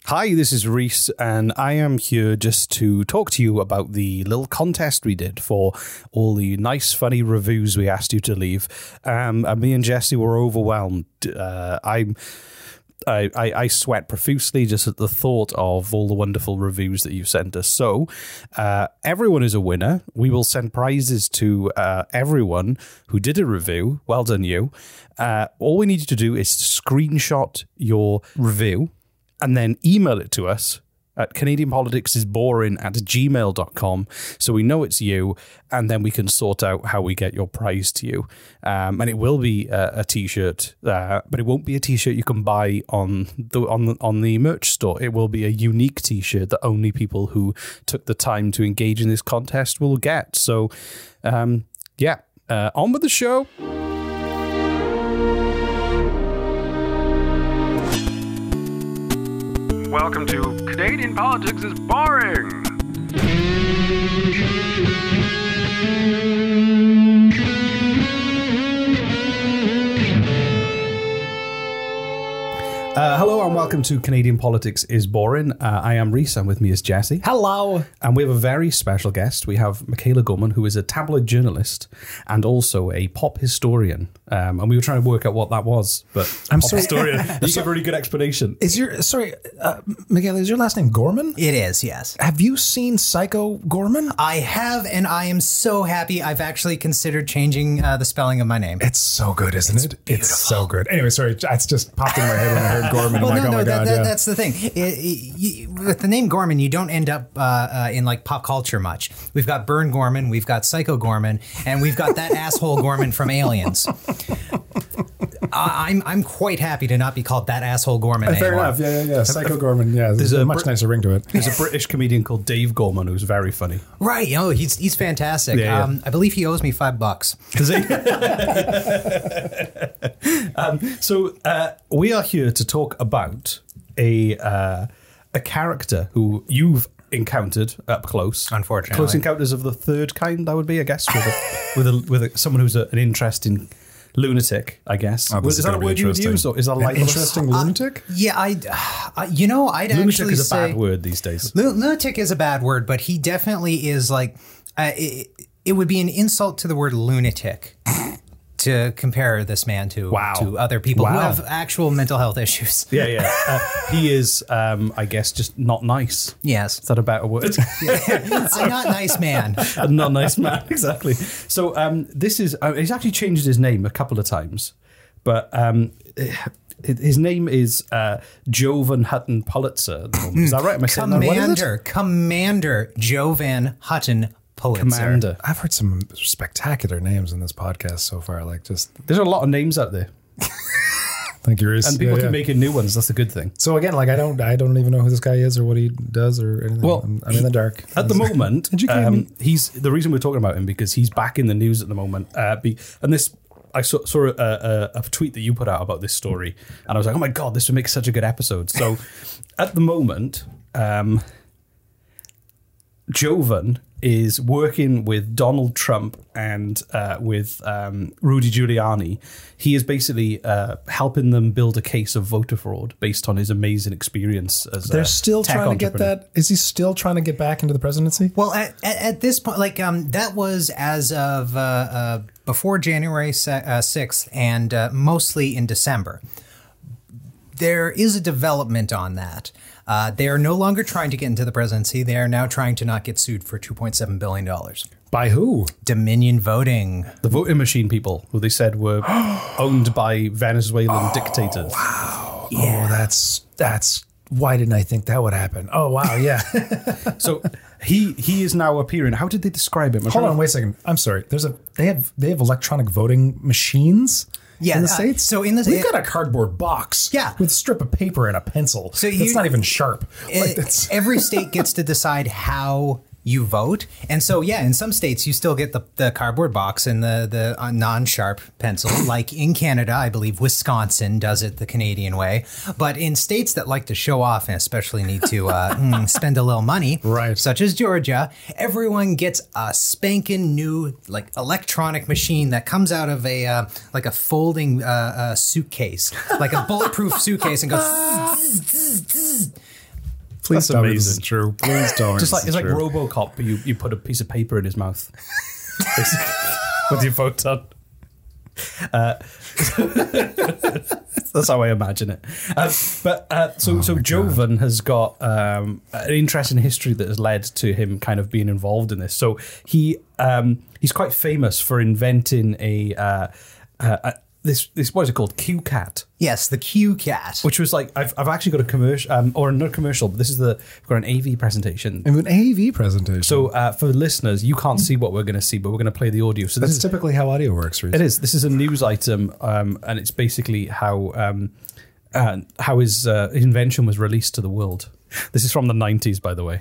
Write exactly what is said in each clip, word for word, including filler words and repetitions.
Hi, this is Reese, and I am here just to talk to you about the little contest we did for all the nice, funny reviews we asked you to leave. Um, and me and Jesse were overwhelmed. Uh, I'm... I, I, I sweat profusely just at the thought of all the wonderful reviews that you've sent us. So uh, everyone is a winner. We will send prizes to uh, everyone who did a review. Well done, you. Uh, all we need you to do is screenshot your review and then email it to us at Canadian Politics is Boring at gmail dot com, so we know it's you, and then we can sort out how we get your prize to you. Um, and it will be a, a t-shirt, uh, but it won't be a t-shirt you can buy on the on the, on the merch store. It will be a unique t-shirt that only people who took the time to engage in this contest will get. So, um, yeah, uh, on with the show. Welcome to Canadian Politics is Boring. Uh, hello and welcome to Canadian Politics is Boring. Uh, I am Reese, and with me is Jesse. Hello. And we have a very special guest. We have Michaela Gorman, who is a tabloid journalist and also a pop historian. Um, and we were trying to work out what that was, but I'm pop sorry. historian. You give a really good explanation. Is your sorry, uh, Michaela? Is your last name Gorman? It is, yes. Have you seen Psycho Gorman? I have, and I am so happy. I've actually considered changing uh, the spelling of my name. It's so good, isn't it? It's so good. Anyway, sorry, it's just popped into my head when I heard Gorman. Well, I'm no, like, oh no, my that, god, that, yeah. that's the thing. It, it, you, with the name Gorman, you don't end up uh, uh, in like pop culture much. We've got Burn Gorman, we've got Psycho Gorman, and we've got that asshole Gorman from Aliens. I'm I'm quite happy to not be called that asshole Gorman Uh, fair anymore. enough. Yeah, yeah, yeah. Psycho Gorman. Yeah, there's a, a much Brit- nicer ring to it. There's a British comedian called Dave Gorman who's very funny. Right? You know, he's he's fantastic. Yeah, yeah. Um, I believe he owes me five bucks. Does he? um, so uh, we are here to talk about a uh, a character who you've encountered up close. Unfortunately. Close encounters of the third kind, that would be, I guess, with a, with, a, with a, someone who's a, an interesting lunatic, I guess. Oh, this is that a gonna be word you would interesting. use, or is that An like interesting lunatic? Yeah, I, uh, you know, I'd lunatic actually is a say bad word these days. Lu- lunatic is a bad word, but he definitely is like uh, it, it would be an insult to the word lunatic to compare this man to Wow. to other people who Wow. have actual mental health issues. Yeah, yeah. Uh, he is, um, I guess, just not nice. Yes, Is that a better word? I'm not nice man. A not nice man, exactly. So um, this is, uh, he's actually changed his name a couple of times, but um, his name is uh, Jovan Hutton Pulitzer at the moment. Is that right? Am I saying that right? What is it? Commander, Commander Jovan Hutton Pulitzer. Commander. I've heard some spectacular names in this podcast so far. Like, just There's a lot of names out there, thank you, Reese. and people Yeah, keep yeah. making new ones. That's a good thing. So again, like I don't, I don't even know who this guy is or what he does or anything. Well, I'm, I'm in the dark. At the moment, Educate um, me. he's the reason we're talking about him because he's back in the news at the moment. Uh, be, and this, I saw, saw a, a, a tweet that you put out about this story, and I was like, "Oh my god, this would make such a good episode." So, at the moment, um, Jovan is working with Donald Trump and uh, with um, Rudy Giuliani. He is basically uh, helping them build a case of voter fraud based on his amazing experience as They're a still tech trying to get entrepreneur. that. Is he still trying to get back into the presidency? Well, at, at, at this point, like um, that was as of uh, uh, before January sixth and uh, mostly in December. There is a development on that. Uh, they are no longer trying to get into the presidency. They are now trying to not get sued for two point seven billion dollars. By who? Dominion voting. The voting machine people, who they said were owned by Venezuelan dictators. Oh, that's that's. Why didn't I think that would happen? Oh wow, yeah. So he he is now appearing. How did they describe him? I'm Hold trying on, to- wait a second. I'm sorry. There's a they have they have electronic voting machines. Yeah, in the uh, States. so in the- we've got a cardboard box. Yeah. with a strip of paper and a pencil. So it's you- not even sharp. Like, It- that's, every state gets to decide how you vote. And so, yeah, in some states, you still get the, the cardboard box and the, the uh, non-sharp pencil. Like in Canada, I believe Wisconsin does it the Canadian way. But in states that like to show off and especially need to uh, mm, spend a little money, Right. such as Georgia, everyone gets a spanking new like electronic machine that comes out of a uh, like a folding uh, uh, suitcase, like a bulletproof suitcase, and goes. Please That's tell me this amazing. is true. Please tell me Just like this it's is like true. RoboCop, but you, you put a piece of paper in his mouth with your photon. Uh, that's how I imagine it. Uh, but uh, so Oh so Jovan has got um, an interesting history that has led to him kind of being involved in this. So he um, he's quite famous for inventing a. Uh, uh, a This, this what is it called? Q CAT. Yes, the Q CAT. Which was like I've I've actually got a commercial um, or not a commercial, but this is the we've got an A V presentation. And an A V presentation. So uh, for the listeners, you can't see what we're going to see, but we're going to play the audio. So this that's is typically how audio works, Reese. it is. This is a news item, um, and it's basically how um, uh, how his uh, invention was released to the world. This is from the nineties, by the way.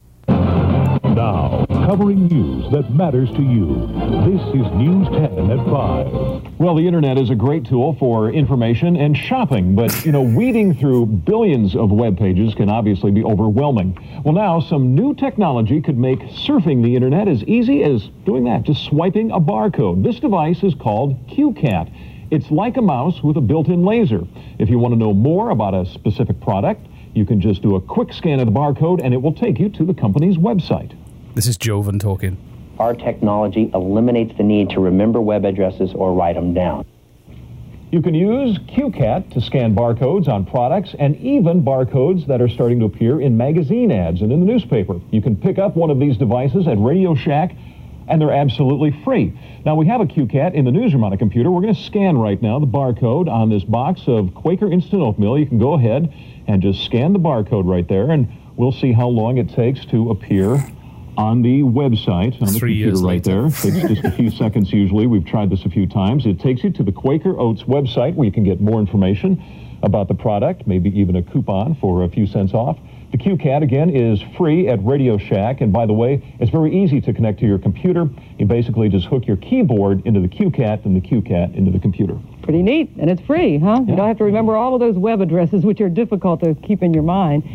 Now, covering news that matters to you. This is News ten at five. Well, the internet is a great tool for information and shopping, but, you know, weeding through billions of web pages can obviously be overwhelming. Well, now some new technology could make surfing the internet as easy as doing that, just swiping a barcode. This device is called Q CAT. It's like a mouse with a built-in laser. If you want to know more about a specific product, you can just do a quick scan of the barcode and it will take you to the company's website. This is Jovan talking. Our technology eliminates the need to remember web addresses or write them down. You can use Q CAT to scan barcodes on products and even barcodes that are starting to appear in magazine ads and in the newspaper. You can pick up one of these devices at Radio Shack, and they're absolutely free. Now, we have a Q CAT in the newsroom on a computer. We're going to scan right now the barcode on this box of Quaker Instant Oatmeal. You can go ahead and just scan the barcode right there, and we'll see how long it takes to appear on the website, on the Three computer years right later. there. Takes just a few seconds usually. We've tried this a few times. It takes you to the Quaker Oats website where you can get more information about the product, maybe even a coupon for a few cents off. The Q CAT, again, is free at Radio Shack. And by the way, it's very easy to connect to your computer. You basically just hook your keyboard into the Q CAT and the Q CAT into the computer. Pretty neat, and it's free, huh? You don't have to remember all of those web addresses, which are difficult to keep in your mind.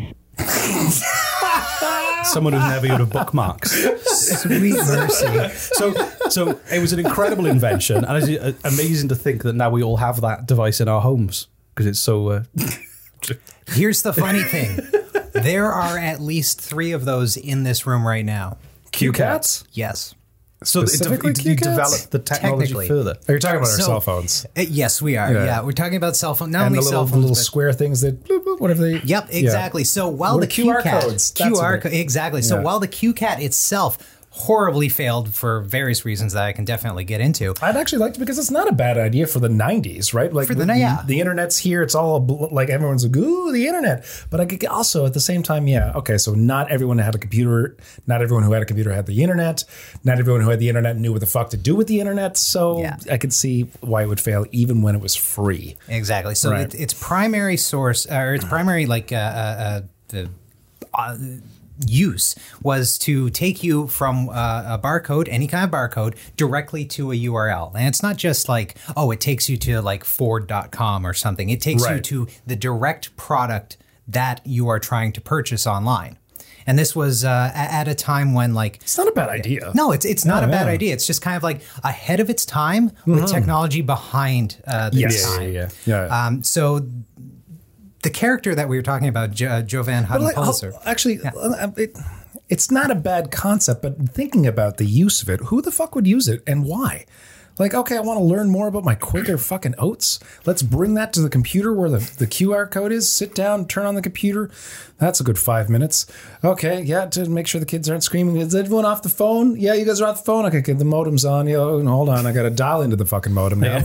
Someone who's never heard of bookmarks. Sweet mercy. So, so it was an incredible invention, and it's amazing to think that now we all have that device in our homes because it's so. Uh, Here's the funny thing. There are at least three of those in this room right now. Q CATs. Yes. So it, Specifically it, Q you CATs? developed the technology Technically. further. You're talking about our So- cell phones. Uh, yes, we are. Yeah. Yeah, we're talking about cell phone. Not And only the little, cell the phones, little but- square things that, bloop, bloop, whatever they... Yep, Yeah. exactly. So while Or the, the Q R Q CAT, codes. That's Q what R they- co- exactly. So Yeah. while the Q CAT itself horribly failed for various reasons that I can definitely get into. I'd actually like to because it's not a bad idea for the nineties, right? Like For the- yeah. the internet's here. It's all bl- like everyone's like, ooh, the internet. But I could also at the same time, yeah, okay. So not everyone had a computer. Not everyone who had a computer had the internet. Not everyone who had the internet knew what the fuck to do with the internet. So Yeah. I could see why it would fail even when it was free. Exactly. So Right. it, its primary source, or its primary like uh, uh, uh, uh, use was to take you from uh, a barcode, any kind of barcode, directly to a U R L. And it's not just like, oh, it takes you to like Ford dot com or something. It takes you Right. to the direct product that you are trying to purchase online. And this was uh, a- at a time when like It's not a bad idea. no, it's it's not No, a bad yeah. idea. It's just kind of like ahead of its time with technology behind uh, the Yes. time. Yeah, yeah, yeah. Yeah. Um, so the character that we were talking about, jo- Jovan But Hutton like, Pulitzer. oh, actually, uh, it, it's not a bad concept, but thinking about the use of it, who the fuck would use it and why? Like, okay, I want to learn more about my Quaker fucking oats. Let's bring that to the computer where the, the Q R code is. Sit down, turn on the computer. That's a good five minutes. Okay, yeah, to make sure the kids aren't screaming. Is everyone off the phone? Yeah, you guys are off the phone? Okay, the modem's on. Yeah, oh, hold on. I got to dial into the fucking modem now.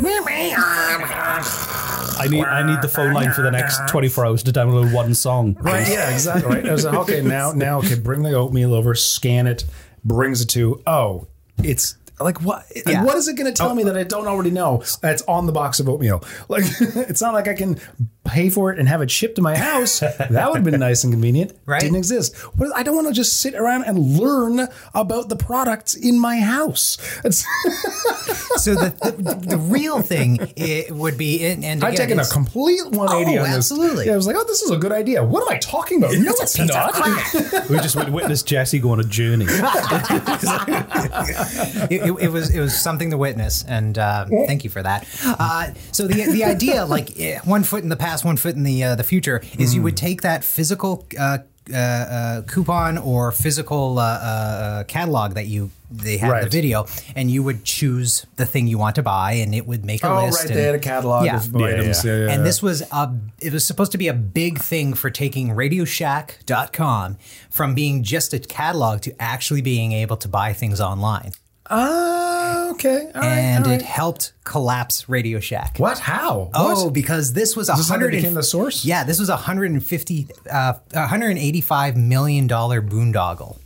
I need I need the phone line for the next twenty-four hours to download one song. Right, yeah, exactly. Right. I was like, okay, now, now, okay, bring the oatmeal over, scan it, brings it to, oh, it's like what? Like, Yeah. what is it going to tell me that I don't already know? That's on the box of oatmeal. Like, it's not like I can pay for it and have it shipped to my house. That would have been nice and convenient. Right. Didn't exist. What, I don't want to just sit around and learn about the products in my house. It's, So the, the the real thing it would be, and and I've again, taken a it's- complete one eighty Oh, on this. absolutely. Yeah, I was like, oh, this is a good idea. What am I talking about? No, it's not. We just witnessed Jesse go on a journey. it, it, it was it was something to witness, and uh, thank you for that. Uh, so the the idea, like eh, one foot in the past, one foot in the uh, the future, is you would take that physical uh, uh, uh, coupon or physical uh, uh, catalog that you they had Right. the video, and you would choose the thing you want to buy, and it would make a Oh, list. right. and- They had a catalog Yeah. of Yeah, items. yeah. Yeah, yeah, and yeah. this was a, it was supposed to be a big thing for taking radio shack dot com from being just a catalog to actually being able to buy things online. Ah, okay. All right, and all it right. helped collapse Radio Shack. What? How? Oh, What? because this was a Is this how hundred they became the source? Yeah, this was a hundred and fifty, uh, one hundred eighty-five million dollar boondoggle.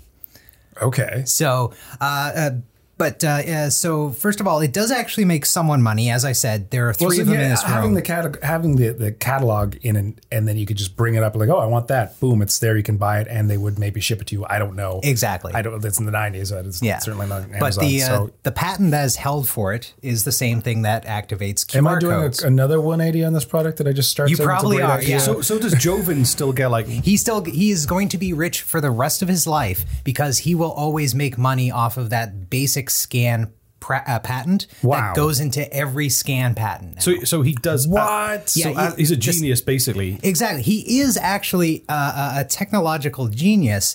Okay. So, uh, uh, but uh, uh, so first of all, it does actually make someone money. As I said, there are three Well, so of them yeah, in this having room. the catalog, having the, the catalog in, an, and then you could just bring it up like, oh, I want that. Boom, it's there. You can buy it, and they would maybe ship it to you. I don't know Exactly. I don't. It's in the nineties. It's yeah, certainly not Amazon. But the uh, so, the patent that is held for it is the same thing that activates Q R am I doing codes. a, another one eighty on this product? Did I just start? You saying it's a probably great are, idea? yeah. So, so does Joven still get like? He still he is going to be rich for the rest of his life because he will always make money off of that basic scan pra- uh, patent Wow. that goes into every scan patent. now. So, so he does What? So Yeah, uh, he- he's a just- genius, basically. Exactly. He is actually uh, a, a technological genius.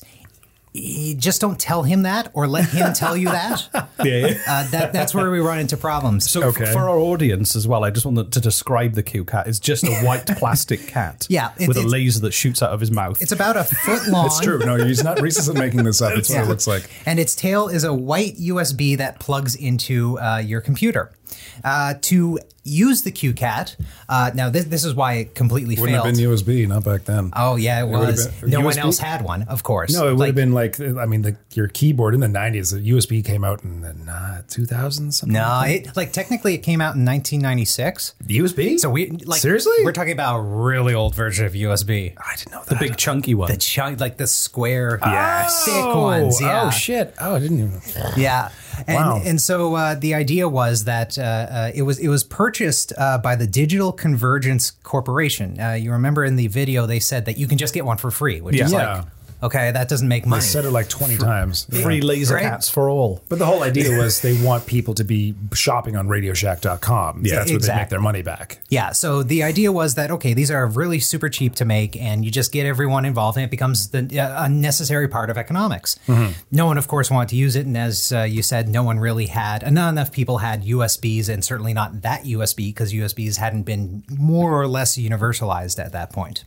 You just don't tell him that or let him tell you that. Yeah. Uh, that that's where we run into problems. So f- Okay. for our audience as well, I just wanted to describe the Q cat. It's just a white plastic cat, Yeah, it- with a it's- laser that shoots out of his mouth. it's about a foot long. It's true. No, he's not. Reese isn't making this up. It's what Yeah. it looks like. And its tail is a white U S B that plugs into uh, your computer. Uh, to use the Q cat, uh, now this, this is why it completely Wouldn't failed. have been U S B, not back then. Oh yeah, it would've was. been- No U one S B? else had one, of course. No, it would Like, have been like, I mean, the, your keyboard in the nineties, the U S B came out in the uh, two thousands. Something No, like that? it like technically it came out in nineteen ninety-six. The U S B? So we like Seriously? we're talking about a really old version of U S B. I didn't know that. the big chunky one. The chunk, like the square, Yes. thick ones. Yeah. Oh, shit. Oh, I didn't even. Yeah. And, Wow. and so uh, the idea was that uh, uh, it was it was purchased uh, by the Digital Convergence Corporation. Uh, you remember in the video they said that you can just get one for free, which is Yeah. like, okay, that doesn't make I money. said it like twenty times. Yeah. Free laser Right? cats for all. But the whole idea was they want people to be shopping on radio shack dot com. Yeah, That's where they make exactly. their money back. Yeah, so the idea was that, okay, these are really super cheap to make, and you just get everyone involved, and it becomes the, uh, a necessary part of economics. No one, of course, wanted to use it, and as uh, you said, no one really had, uh, not enough people had U S Bs, and certainly not that U S B, because U S Bs hadn't been more or less universalized at that point.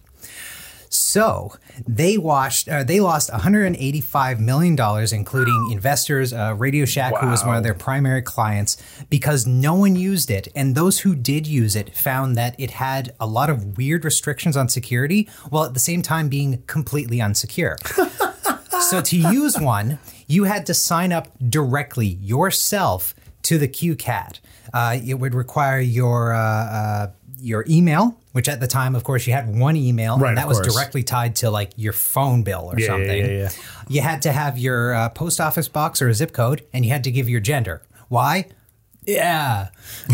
So they watched. Uh, they lost one hundred eighty-five million dollars, including investors, uh, Radio Shack, who was one of their primary clients, because no one used it. And those who did use it found that it had a lot of weird restrictions on security, while at the same time being completely unsecure. So to use one, you had to sign up directly yourself to the Q cat. Uh, it would require your uh, uh, your email, which at the time, of course, you had one email, Right, and that of was course. directly tied to like your phone bill or Yeah, yeah, something. yeah, yeah. You had to have your uh, post office box or a zip code, and you had to give your gender. Why? Yeah,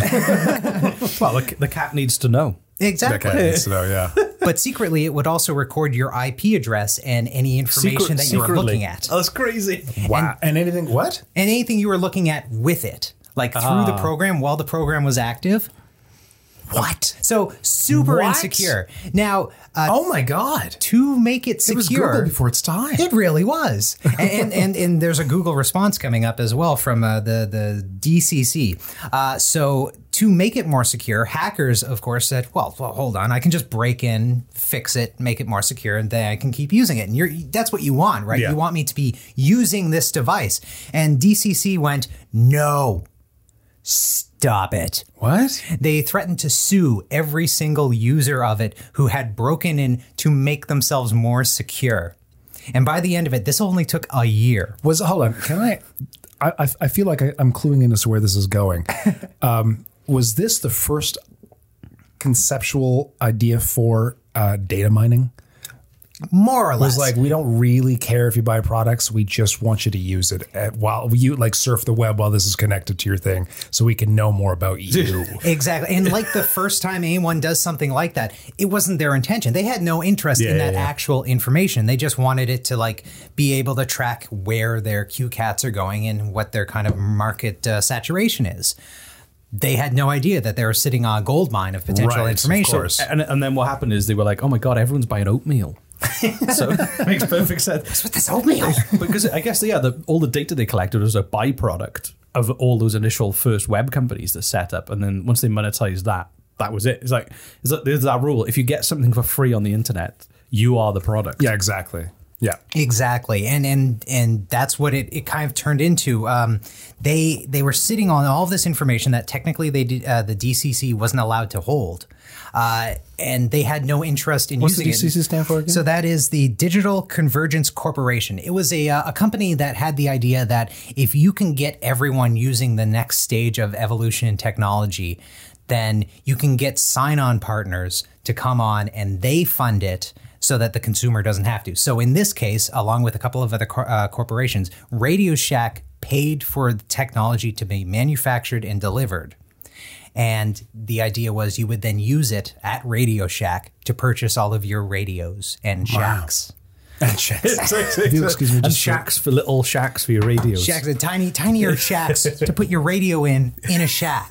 Well, the, the cat needs to know. exactly. That guy needs to know, yeah. But secretly, it would also record your I P address and any information that you were secretly. looking at. Oh, that's crazy. Wow. And, anything, what? And anything you were looking at with it, like through Ah. the program while the program was active. What? So super What? insecure. Now, uh, Oh my God. to make it It was secure, Google before its time. it really was. and, and and and there's a Google response coming up as well from uh, the the D C C. Uh, so to make it more secure, hackers, of course, said, "Well, well, hold on, I can just break in, fix it, make it more secure, and then I can keep using it." And you're that's what you want, right? Yeah. You want me to be using this device. And D C C went, "No, stop it." What? They threatened to sue every single user of it who had broken in to make themselves more secure. And by the end of it, this only took a year. Was hold on? Can I? I I, I feel like I, I'm cluing in as to where this is going. Um, was this the first conceptual idea for uh, data mining? More or It less. was like, we don't really care if you buy products. We just want you to use it at, while you like surf the web while this is connected to your thing, so we can know more about you. Exactly. And like the first time anyone does something like that, it wasn't their intention. They had no interest in Yeah, that yeah, yeah. actual information. They just wanted it to like be able to track where their Q cats are going and what their kind of market uh, saturation is. They had no idea that they were sitting on a gold mine of potential Right, of information. course. And, and then what happened is they were like, oh my God, everyone's buying oatmeal. So it makes perfect sense. That's what this oatmeal. Because I guess, yeah, the, all the data they collected was a byproduct of all those initial first web companies that set up. And then once they monetized that, that was it. It's like, it's like there's that rule. If you get something for free on the internet, you are the product. Yeah, exactly. Yeah, exactly, and and and that's what it, it kind of turned into. Um, they they were sitting on all of this information that technically they did, uh, the D C C wasn't allowed to hold, uh, and they had no interest in What's using it. What's the D C C stand for again? So that is the Digital Convergence Corporation. It was a uh, a company that had the idea that if you can get everyone using the next stage of evolution in technology, then you can get sign-on partners to come on and they fund it, so that the consumer doesn't have to. So in this case, along with a couple of other cor- uh, corporations, Radio Shack paid for the technology to be manufactured and delivered. And the idea was you would then use it at Radio Shack to purchase all of your radios and shacks. Wow. And shacks. If you excuse me, and just shacks for little shacks for your radios. Shacks, and tiny, tinier shacks to put your radio in in a shack.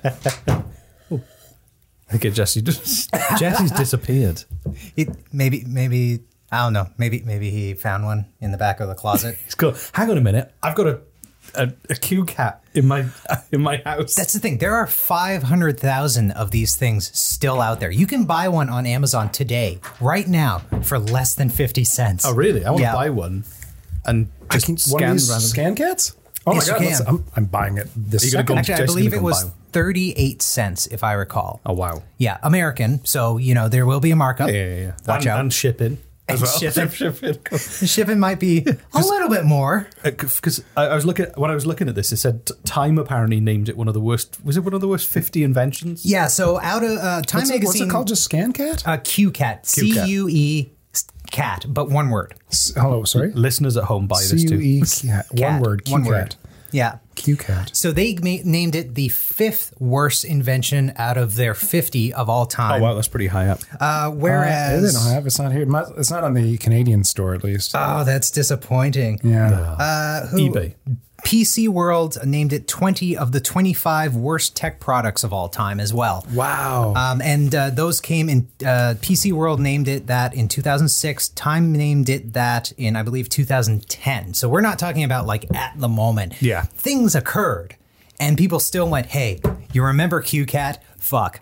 Look at Jesse. Jesse's disappeared. It, maybe, maybe, I don't know. Maybe, maybe he found one in the back of the closet. He's got. Hang on a minute. I've got a a, a Q cat in my in my house. That's the thing. There are five hundred thousand of these things still out there. You can buy one on Amazon today, right now, for less than fifty cents. Oh, really? I want to Yeah. buy one and just can, scan one of these random. scan cats. Oh Yes, my you god! can. let's- I'm, I'm buying it this Are you gonna second. go- Actually, I Jason's believe gonna it go was buy one. thirty-eight cents, if I recall. Oh wow. Yeah, American. So, you know, there will be a markup. Yeah, yeah, yeah. Watch and, out. and shipping as And well. shipping. shipping. The shipping might be a little bit more. Because I, I was looking when I was looking at this, it said Time apparently named it one of the worst. Was it one of the worst fifty inventions? Yeah, so out of uh, Time What's it, Magazine. what's it called? Just scan cat? Uh, Q CAT. C Q-cat. U E cat, but one word. S- Hello, sorry. Listeners at home buy C this U too. E cat. One Cat. word. Q One cat. word. Yeah. Q cat. So they ma- named it the fifth worst invention out of their fifty of all Oh time. wow, that's pretty high up. Uh, Uh, whereas, they don't have. It's not here. It might- It's not on the Canadian store, at least. oh, that's disappointing. yeah. Uh, who, eBay. P C World named it twenty of the twenty-five worst tech products of all time as well. Wow. Um, and uh, those came in, uh, P C World named it that in two thousand six. Time named it that in, I believe, two thousand ten. So we're not talking about like at the moment. Yeah. Things occurred and people still went, hey, you remember Q CAT? Fuck.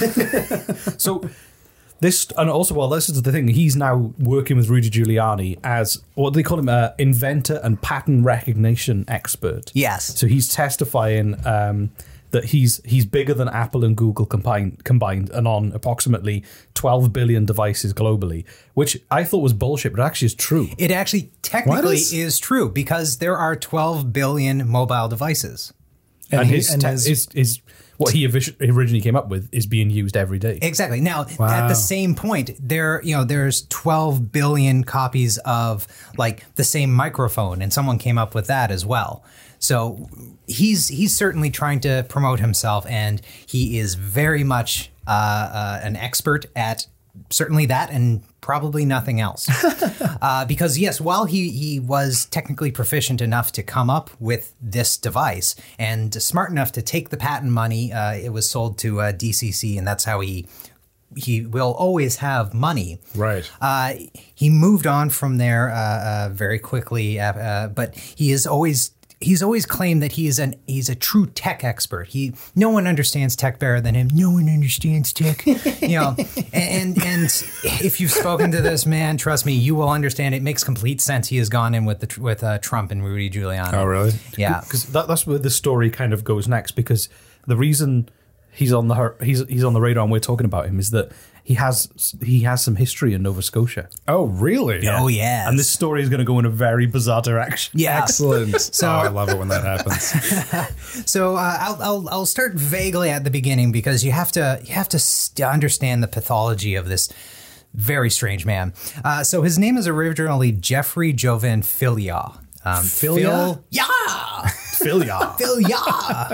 So this, and also, well, this is the thing. He's now working with Rudy Giuliani as what they call him, a inventor and pattern recognition expert. Yes. So he's testifying um, that he's he's bigger than Apple and Google combined, combined, and on approximately twelve billion devices globally, which I thought was bullshit, but actually is true. It actually technically is? is true because there are twelve billion mobile devices. And, he- his, and te- his- his, his what he orig- originally came up with is being used every day. Exactly. Now, Wow. at the same point, there you know there's twelve billion copies of like the same microphone, and someone came up with that as well. So he's he's certainly trying to promote himself, and he is very much uh, uh, an expert at certainly that and probably nothing else. uh, because yes, while he, he was technically proficient enough to come up with this device and smart enough to take the patent money, uh, it was sold to uh, D C C, and that's how he he will always have money. Right. Uh, he moved on from there uh, uh, very quickly, uh, uh, but he is always. He's always claimed that he is an he's a true tech expert. He no one understands tech better than him. No one understands tech, you know. And and if you've spoken to this man, trust me, you will understand. It makes complete sense. He has gone in with the with uh, Trump and Rudy Giuliani. Oh, really? Yeah. Because that, that's where the story kind of goes next. Because the reason he's on the her- he's he's on the radar and we're talking about him is that he has he has some history in Nova Scotia. Oh, really? Oh yes. And this story is going to go in a very bizarre direction. Yeah. Excellent. So- oh, I love it when that happens. So uh, I'll, I'll I'll start vaguely at the beginning because you have to you have to st- understand the pathology of this very strange man. Uh, so his name is originally Jeffrey Jovan Filia. Um, Filia? Phil, yeah, Phil, yeah. Phil, yeah.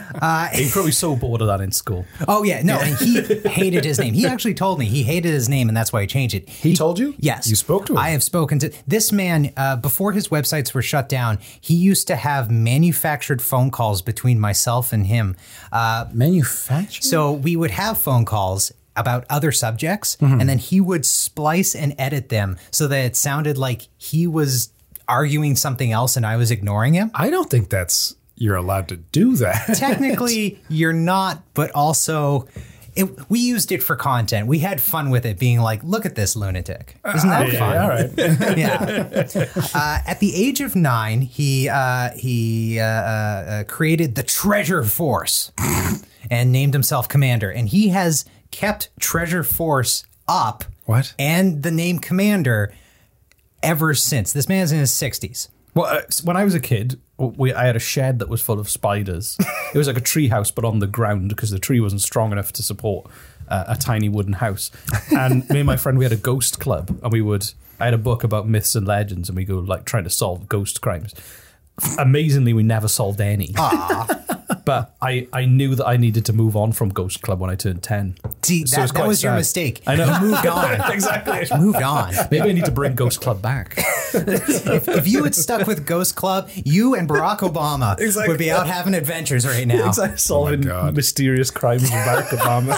He probably so bored of that in school. Oh yeah, no, and he hated his name. He actually told me he hated his name, and that's why he changed it. He told you? Yes, You spoke to him? I have spoken to this man uh, before his websites were shut down. He used to have manufactured phone calls between myself and him. Uh, Manufactured? So we would have phone calls. about other subjects, Mm-hmm. and then he would splice and edit them so that it sounded like he was arguing something else and I was ignoring him. I don't think that's you're allowed to do that. Technically, you're not, but also it, we used it for content. We had fun with it, being like, look at this lunatic. Isn't that Okay, fun? all right. Yeah. Uh, at the age of nine, he uh, he uh, uh, created the Treasure Force and named himself Commander. And he has kept Treasure Force up. What? And the name Commander ever since. This man's in his sixties. Well, uh, when I was a kid, we I had a shed that was full of spiders. It was like a tree house, but on the ground because the tree wasn't strong enough to support uh, a tiny wooden house. And me and my friend, we had a ghost club, and we would. I had a book about myths and legends, and we go like trying to solve ghost crimes. Amazingly, we never solved any. But I, I knew that I needed to move on from Ghost Club when I turned ten. See, So that, it's that quite was your sad. mistake. I know. You moved on. Exactly. Moved on. Maybe I need to bring Ghost Club back. if, if you had stuck with Ghost Club, you and Barack Obama Exactly. would be out having adventures right now. Exactly. Solving God. mysterious crimes with Barack Obama.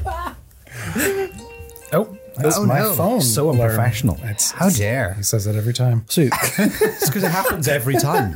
Oh, that's Oh, my no. phone. So unprofessional. That's, How dare. he says that every time. So it's because it happens every time.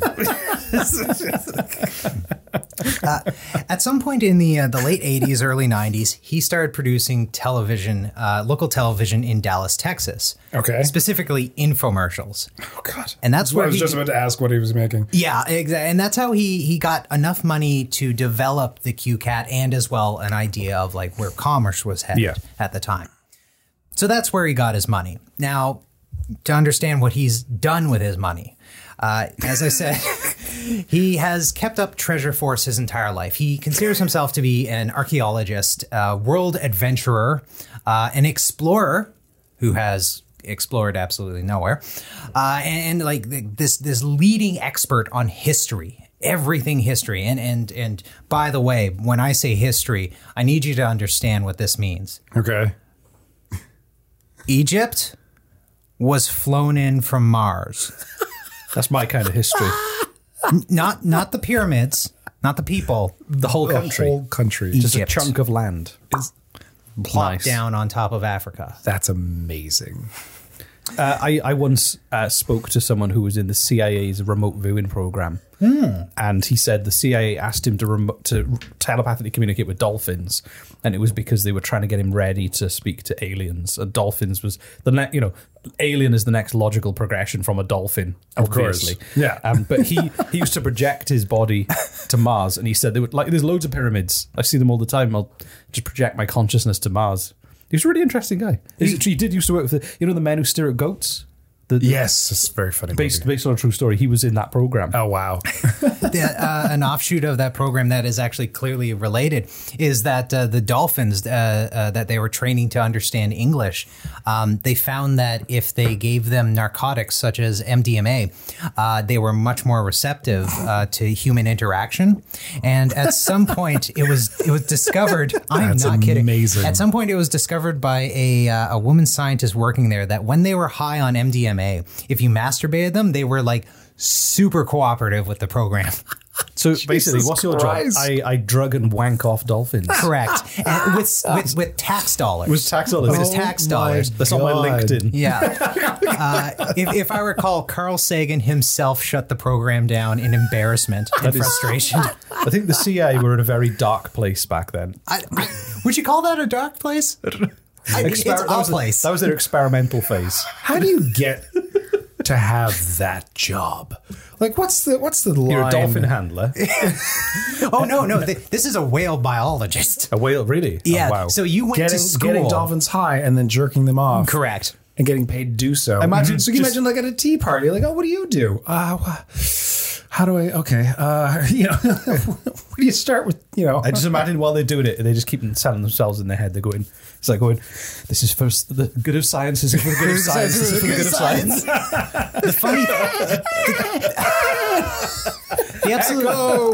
At some point in the uh, the late eighties, early nineties, he started producing television, uh, local television in Dallas, Texas. Okay. Specifically infomercials. Oh, God. And that's That's what where I was he- just about to ask what he was making. Yeah, exactly. And that's how he he got enough money to develop the Q CAT and as well an idea of like where commerce was headed Yeah. at the time. So that's where he got his money. Now, to understand what he's done with his money, uh, as I said, he has kept up Treasure Force his entire life. He considers himself to be an archaeologist, uh, world adventurer, uh, an explorer who has explored absolutely nowhere, uh, and, and like this this leading expert on history. Everything history. And and and by the way, when I say history, I need you to understand what this means. Okay. Egypt was flown in from Mars. That's my kind of history. Not not the pyramids, not the people. The whole The country. whole country. Just a Egypt. chunk of land. Plopped Nice. down on top of Africa. That's amazing. Uh, I, I once uh, spoke to someone who was in the C I A's remote viewing program, and he said the C I A asked him to remo- to telepathically communicate with dolphins, and it was because they were trying to get him ready to speak to aliens. And dolphins was the ne- you know, alien is the next logical progression from a dolphin, Of course. obviously. Yeah. Um, but he he used to project his body to Mars, and he said there would like there's loads of pyramids. I see them all the time. I'll just project my consciousness to Mars. He was a really interesting guy. He, he did used to work with the, you know, the men who stare at goats. The, the- Yes, it's a very funny. based movie. based on a true story. He was in that program. Oh, wow. The, uh, an offshoot of that program that is actually clearly related is that uh, the dolphins uh, uh, that they were training to understand English, um, they found that if they gave them narcotics such as M D M A, uh, they were much more receptive uh, to human interaction. And at some point, it was it was discovered. I'm That's not kidding. amazing. At some point, it was discovered by a uh, a woman scientist working there that when they were high on M D M A, if you masturbated them, they were like super cooperative with the program. So basically, what's your Christ. job? I, I drug and wank off dolphins. Correct. And with, with with tax dollars. With tax dollars. With his Oh tax my dollars. That's on my God. LinkedIn. Yeah. Uh, if, if I recall, Carl Sagan himself shut the program down in embarrassment and That is- frustration. I think the C I A were in a very dark place back then. I, I, would you call that a dark place? I, it's Exper- that, a was the- place. that was their experimental phase. How do you get to have that job? Like, what's the what's the line? You're a dolphin handler. oh, no, no. th- This is a whale biologist. A whale, really? Yeah. Oh, wow. So you went Getting, to school. getting dolphins high and then jerking them off. Correct. And getting paid to do so. Imagine So you just- imagine like at a tea party, like, oh, what do you do? Uh, wha- how do I? Okay, uh, you know, where do you start with? You know, I just imagine while they're doing it, they just keep telling themselves in their head. They're going, it's like going, this is first the good of science, this is for the good of science, this is for the good of science. The funny, the absolute,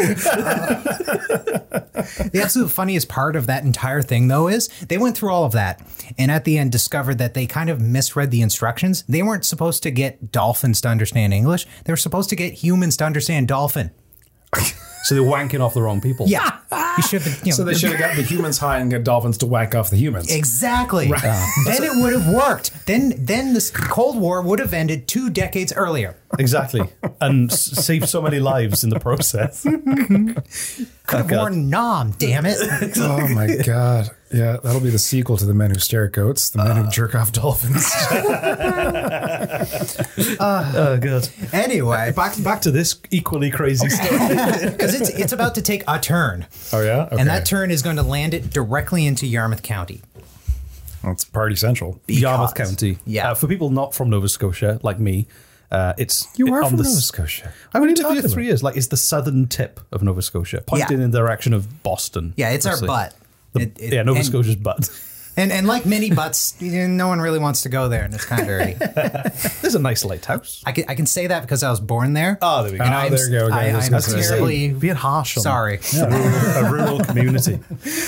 the absolute funniest part of that entire thing, though, is they went through all of that, and at the end discovered that they kind of misread the instructions. They weren't supposed to get dolphins to understand English; they were supposed to get humans to understand dolphin. So they're wanking off the wrong people. Yeah. You should have, you know, So they should have got the humans high and got dolphins to whack off the humans. Exactly. Right. Then it would have worked. Then then this Cold War would have ended two decades earlier. Exactly. And s- saved so many lives in the process. Could have worn Nom, damn it. Oh my god. Yeah, that'll be the sequel to The Men Who Stare at Goats, The Men Who Jerk Off Dolphins. Oh, God. Anyway, Back, back to this equally crazy story. because it's it's about to take a turn. Oh yeah? Okay. And that turn is going to land it directly into Yarmouth County. Well, it's Party Central. Yarmouth Because- County. Yeah. Uh, for people not from Nova Scotia, like me, uh, it's You are on from the, Nova Scotia. I've only lived talking here about? three years. Like, it's the southern tip of Nova Scotia, pointing Yeah. in the direction of Boston. Yeah, it's our obviously. butt. The- It- it- yeah, Nova and- Scotia's butt. And and like many butts, you know, no one really wants to go there, and it's kind of dirty. There's a nice lighthouse. I can I can say that because I was born there. Oh, there we go. And Oh, I'm, there you go. I, I was I'm gonna say. terribly Being harsh on sorry. a rural, a rural community.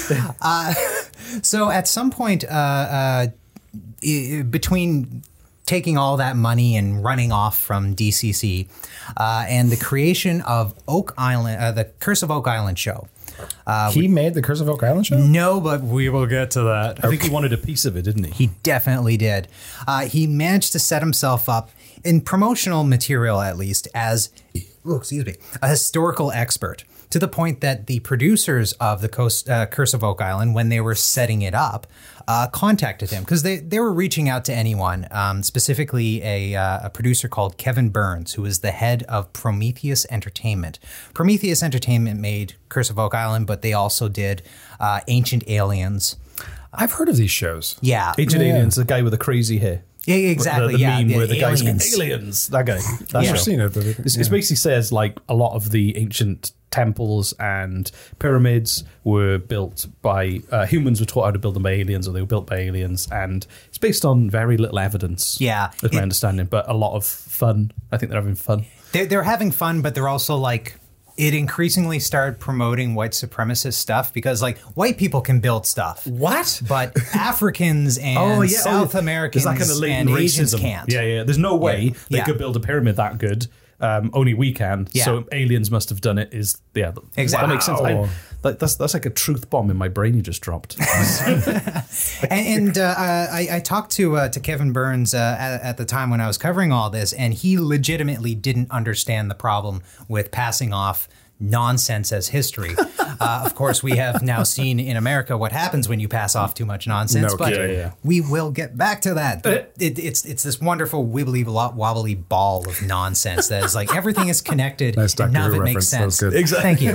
So at some point, uh, uh, i- between taking all that money and running off from D C C, uh, and the creation of Oak Island, uh, the Curse of Oak Island show. Uh, He made the Curse of Oak Island show? no, but we will get to that. I think he wanted a piece of it, didn't he? He definitely did. Uh, he managed to set himself up in promotional material, at least, as oh, excuse me, a historical expert. To the point that the producers of the Coast, uh, Curse of Oak Island, when they were setting it up, uh, contacted him because they, they were reaching out to anyone, um, specifically a, uh, a producer called Kevin Burns, who is the head of Prometheus Entertainment. Prometheus Entertainment made Curse of Oak Island, but they also did uh, Ancient Aliens. I've heard of these shows. Yeah. Ancient Yeah. Aliens, the guy with the crazy hair. Yeah, exactly. The, the yeah, meme the where the guy's going, aliens. aliens. That guy. That I've show. seen it. But It's, yeah. it's basically says like a lot of the ancient temples and pyramids were built by uh, humans were taught how to build them by aliens, or they were built by aliens, and it's based on very little evidence. Yeah. is my It- understanding, but a lot of fun. I think they're having fun. They're, they're having fun, but they're also like, it increasingly started promoting white supremacist stuff because like white people can build stuff. What? But Africans and South Americans There's that kind of and latent Asians racism. can't. Yeah, yeah. There's no way Yeah. they Yeah. could build a pyramid that good. Um, only we can. Yeah. So aliens must have done it. Is yeah, that- Exactly. That makes sense. I, Wow. that, that's that's like a truth bomb in my brain you just dropped. And, and uh, I, I talked to uh, to Kevin Burns uh, at, at the time when I was covering all this, and he legitimately didn't understand the problem with passing off nonsense as history. Uh, of course, we have now seen in America what happens when you pass off too much nonsense, No but kidding. Yeah, yeah. we will get back to that. But it, it's it's this wonderful wibbly lo- wobbly ball of nonsense that is like everything is connected Nice and Doctor none of Who it makes reference. That was sense. good. Thank you.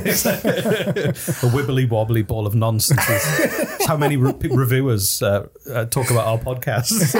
A wibbly wobbly ball of nonsense. Is how many re- reviewers uh, uh, talk about our podcast?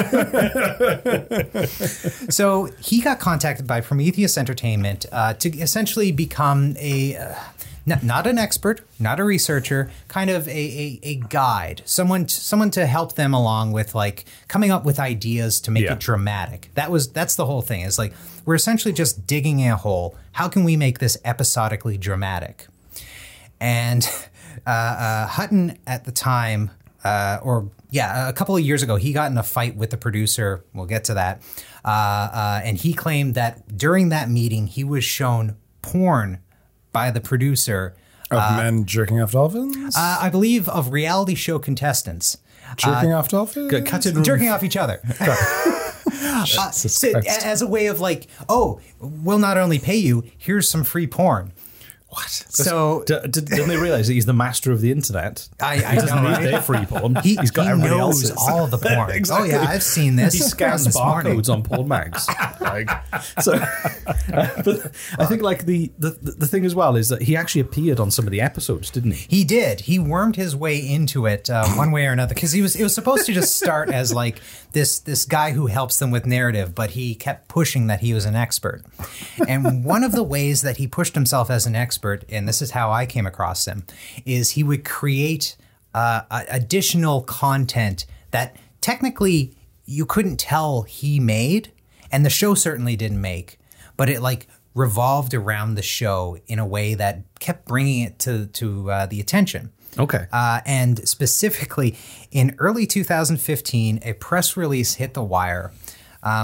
So he got contacted by Prometheus Entertainment uh, to essentially become a uh, not, not an expert, not a researcher, kind of a, a, a guide, someone someone to help them along with like coming up with ideas to make Yeah. it dramatic. That was that's the whole thing. It's like we're essentially just digging a hole. How can we make this episodically dramatic? And uh, uh, Hutton at the time, uh, or yeah, a couple of years ago, he got in a fight with the producer. We'll get to that. Uh, uh, and he claimed that during that meeting, he was shown porn by the producer, Of men jerking off dolphins? uh, I believe, of reality show contestants. jerking off dolphins? Cut in Jerking off each other. Uh, so, Christ. as a way of like, oh, we'll not only pay you, here's some free porn. What? So D- d- didn't they realize that he's the master of the internet? I, I He doesn't know, need right? their free porn. He, He's got he everybody knows else's. all the porn. Exactly. Oh yeah, I've seen this. He scans this morning. barcodes on porn mags. Like, so, uh, but I think like the, the the thing as well is that he actually appeared on some of the episodes, didn't he? He did. He wormed his way into it uh, one way or another because he was. It was supposed to just start as like this this guy who helps them with narrative, but he kept pushing that he was an expert. And one of the ways that he pushed himself as an expert, and this is how I came across him, is he would create uh, additional content that technically you couldn't tell he made, and the show certainly didn't make, but it like revolved around the show in a way that kept bringing it to to uh, the attention. Okay. Uh, and specifically, in early two thousand fifteen, a press release hit the wire. Um,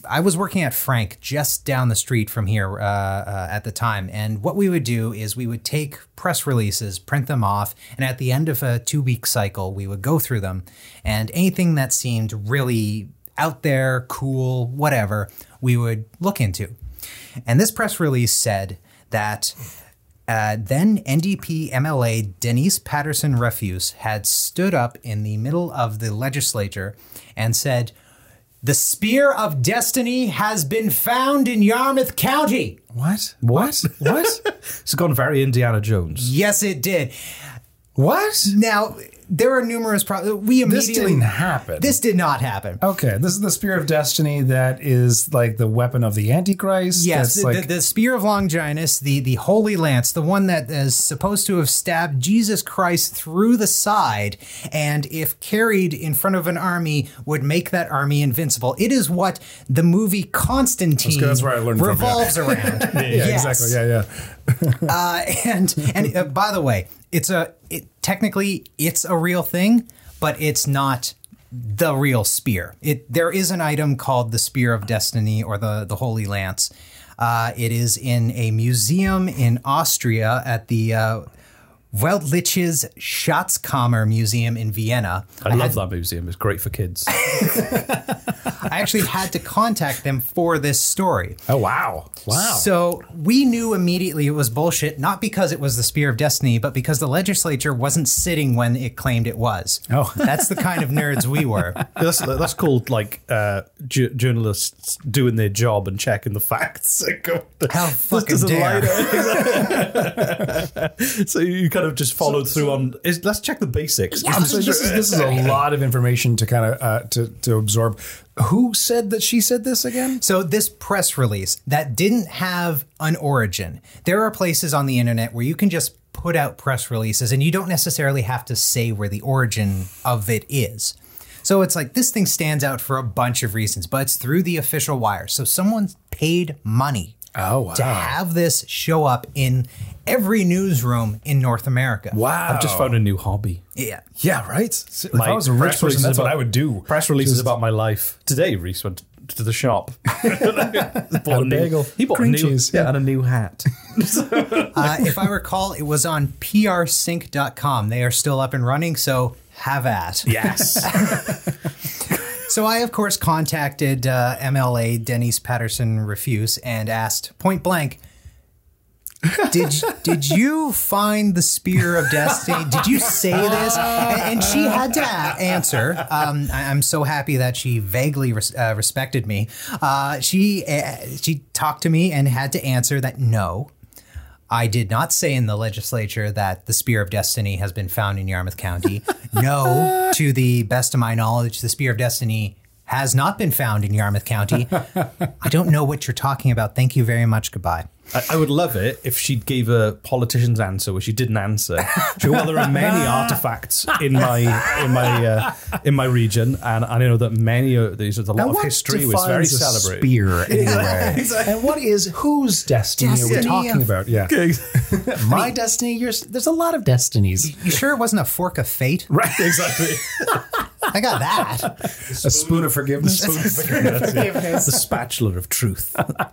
I was working at Frank just down the street from here uh, uh, at the time. And what we would do is we would take press releases, print them off, and at the end of a two-week cycle, we would go through them. And anything that seemed really out there, cool, whatever, we would look into. And this press release said that uh, then N D P M L A Denise Patterson-Refuse had stood up in the middle of the legislature and said, "The Spear of Destiny has been found in Yarmouth County." What? What? What? It's gone very Indiana Jones. Yes, it did. What? Now, there are numerous problems. We This immediately didn't happen. This did not happen. Okay, this is the Spear of Destiny that is like the weapon of the Antichrist. Yes, That's the, like, the, the Spear of Longinus, the, the Holy Lance, the one that is supposed to have stabbed Jesus Christ through the side, and if carried in front of an army, would make that army invincible. It is what the movie Constantine That's where I learned from, revolves yeah. around. yeah, Yes. exactly. Yeah, yeah. Uh, and and uh, by the way, it's a it, technically it's a real thing, but it's not the real spear. It there is an item called the Spear of Destiny or the the Holy Lance. Uh, it is in a museum in Austria at the uh, Weltliches Schatzkammer Museum in Vienna. I, I love had, that museum. It's great for kids. I actually had to contact them for this story. Oh, wow. Wow. So we knew immediately it was bullshit, not because it was the Spear of Destiny, but because the legislature wasn't sitting when it claimed it was. Oh. That's the kind of nerds we were. That's, that's called like uh, ju- journalists doing their job and checking the facts. How fucking dare. So you kind of just followed through on, is, let's check the basics. Yeah, so this, is, this is a lot of information to kind of uh, to, to absorb. Who said that she said this again? So this press release that didn't have an origin. There are places on the internet where you can just put out press releases and you don't necessarily have to say where the origin of it is. So it's like this thing stands out for a bunch of reasons, but it's through the official wire. So someone's paid money oh, wow. to have this show up in every newsroom in North America. Wow. I've just found a new hobby. Yeah. Yeah, right? If My I was a rich press person, releases that's what about- I would do. Press releases Just- about my life. Today, Reese went to the shop. bought a new- bagel. He bought Cream a new, cheese, yeah, yeah. and a new hat. Uh, if I recall, it was on P R sync dot com. They are still up and running, so have at. Yes. So I, of course, contacted uh, M L A Denise Patterson-Refuse and asked point blank, Did did you find the Spear of Destiny? Did you say this? And, and she had to a- answer. Um, I, I'm so happy that she vaguely res- uh, respected me. Uh, she uh, she talked to me and had to answer that no, I did not say in the legislature that the Spear of Destiny has been found in Yarmouth County. No, to the best of my knowledge, the Spear of Destiny has not been found in Yarmouth County. I don't know what you're talking about. Thank you very much. Goodbye. I, I would love it if she gave a politician's answer where she didn't answer. She, well, there are many artifacts in my in my uh, in my region, and I know that many of these. There's a lot Now, of what history. It's very defines a celebrated. spear anyway? And what is whose destiny, are Destiny we talking of- about? Yeah, my destiny. Yours. There's a lot of destinies. You sure it wasn't a fork of fate? Right, exactly. I got that. A spoon of forgiveness. The spatula of truth.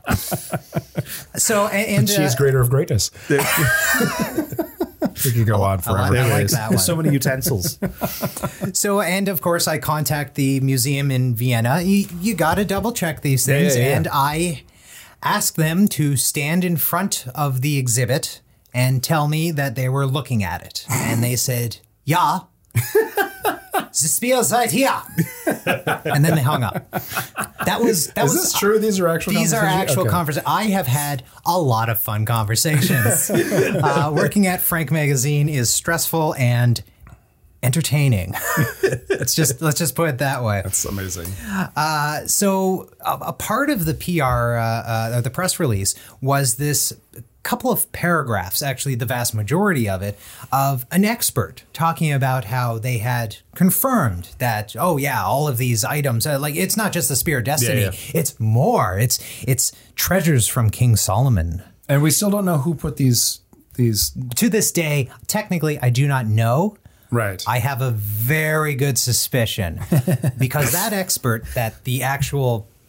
So, and, and The cheese uh, grater of greatness. We could go on forever. I like There's that one. so many utensils. So, and of course, I contact the museum in Vienna. You, you got to double check these things. Yeah, yeah, yeah. And I ask them to stand in front of the exhibit and tell me that they were looking at it. And they said, yeah. The spear seid here. And then they hung up. That was that Is was this true? These are actual These are conversations? actual Okay. conversations. I have had a lot of fun conversations. uh, working at Frank Magazine is stressful and entertaining. let's just let's just put it that way. That's amazing. Uh, so a, a part of the P R, uh, uh, the press release, was this couple of paragraphs, actually the vast majority of it, of an expert talking about how they had confirmed that, oh yeah, all of these items, uh, like it's not just the Spear of Destiny, Yeah, yeah. it's more. It's it's treasures from King Solomon. And we still don't know who put these these. To this day, technically, I do not know. Right. I have a very good suspicion because that expert that the actual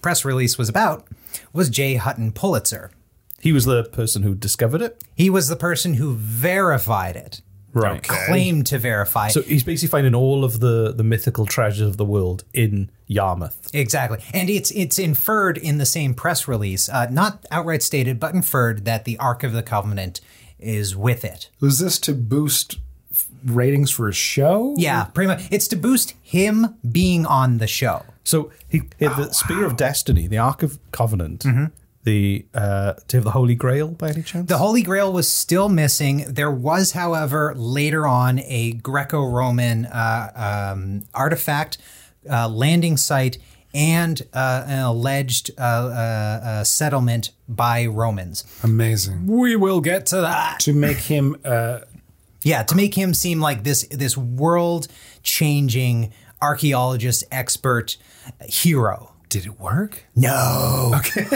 press release was about was J. Hutton Pulitzer. He was the person who discovered it? He was the person who verified it. Right. Claimed to verify. So he's basically finding all of the, the mythical treasures of the world in Yarmouth. Exactly. And it's it's inferred in the same press release, uh, not outright stated, but inferred that the Ark of the Covenant is with it. Was this to boost ratings for a show? Yeah, pretty much. It's to boost him being on the show. So he, he had the Oh, Spear wow. of Destiny, the Ark of Covenant, Mm-hmm. the uh, do you have the Holy Grail by any chance? The Holy Grail was still missing. There was, however, later on a Greco-Roman uh, um, artifact, uh, landing site, and uh, an alleged uh, uh, uh, settlement by Romans. Amazing. We will get to that. To make him... Uh, Yeah, to make him seem like this this world-changing archaeologist, expert, hero. did it work? No. Okay.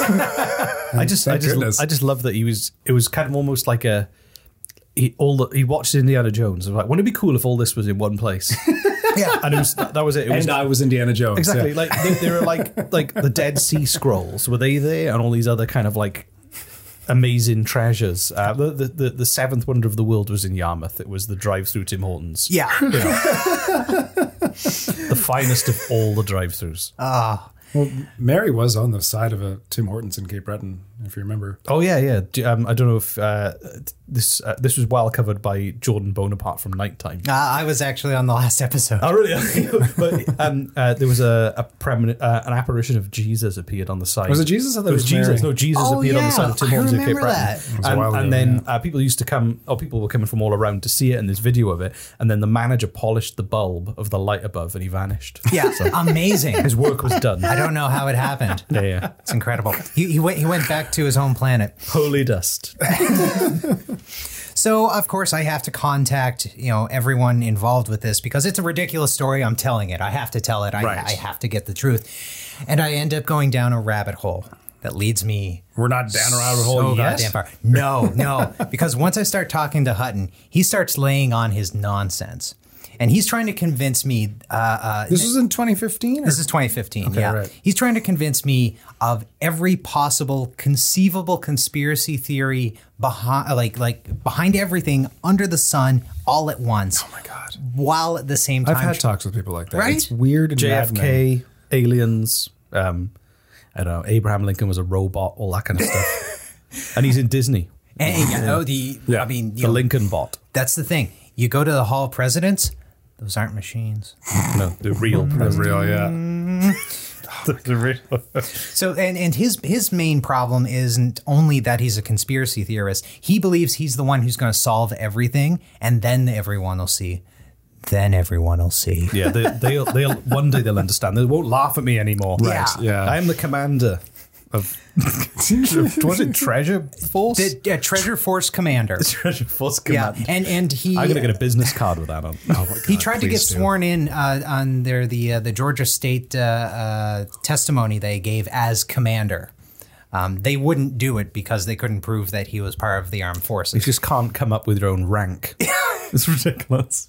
I just, Thank I just, goodness. I just love that he was. It was kind of almost like a. He all the, he watched Indiana Jones. I was like, wouldn't it be cool if all this was in one place? Yeah. And it was that, that was it. It was And I was Indiana Jones. exactly yeah. like they, they were like like the Dead Sea Scrolls. Were they there? And all these other kind of like amazing treasures. Uh, the, the the the seventh wonder of the world was in Yarmouth. It was the drive-through Tim Hortons. Yeah. You know. The finest of all the drive-throughs. Ah. Well, Mary was on the side of a Tim Hortons in Cape Breton, if you remember. Oh yeah, yeah. Do- Um, I don't know if uh, this uh, this was well covered by Jordan Bonaparte from Nighttime. Uh, I was actually on the last episode. Oh really? But um, uh, there was a, a preeminent, uh, an apparition of Jesus appeared on the side. Was it Jesus? I thought It was it was Jesus. Mary. No, Jesus Oh, appeared on the yeah. side of Tim I Hortons in Cape remember Breton. that. It was a And, while and ago, then yeah. uh, people used to come, or people were coming from all around to see it, and there's video of it. And then the manager polished the bulb of the light above, and he vanished. Yeah, So amazing. his work was done. I don't know how it happened. Yeah, yeah. It's incredible. He, he went he went back to his home planet. Holy dust. So of course I have to contact you know everyone involved with this because it's a ridiculous story. I'm telling it. I have to tell it. I, Right. I have to get the truth. And I end up going down a rabbit hole that leads me. We're not down a rabbit hole so yet. goddamn far. No, no. Because once I start talking to Hutton, he starts laying on his nonsense. And he's trying to convince me. Uh, uh, This was in twenty fifteen? This is twenty fifteen. Okay, yeah, right. he's trying to convince me of every possible conceivable conspiracy theory behind, like like behind everything under the sun, all at once. Oh my God. While at the same time, I've had talks with people like that. Right? It's weird and J F maddening. K, aliens, um, I don't know, Abraham Lincoln was a robot, all that kind of stuff. And he's in Disney. And, you know, the Yeah. I mean, you The know, Lincoln bot. that's the thing. You go to the Hall of Presidents; those aren't machines. No, the real The president. real, yeah. The, the real. So, and, and his his main problem isn't only that he's a conspiracy theorist. He believes he's the one who's going to solve everything, and then everyone will see. Then everyone will see. Yeah, they, they'll, they'll, one day they'll understand. They won't laugh at me anymore. Right, yeah. I am the commander of, was it Treasure Force? The uh, Treasure Force Commander. Treasure Force Yeah, Command. and and he I'm going to get a business card with that on. Oh my God, he tried to get please do. sworn in uh, on their the uh, the Georgia State uh, uh, testimony they gave as commander. Um, they wouldn't do it because they couldn't prove that he was part of the armed You forces. just can't come up with your own rank. It's ridiculous.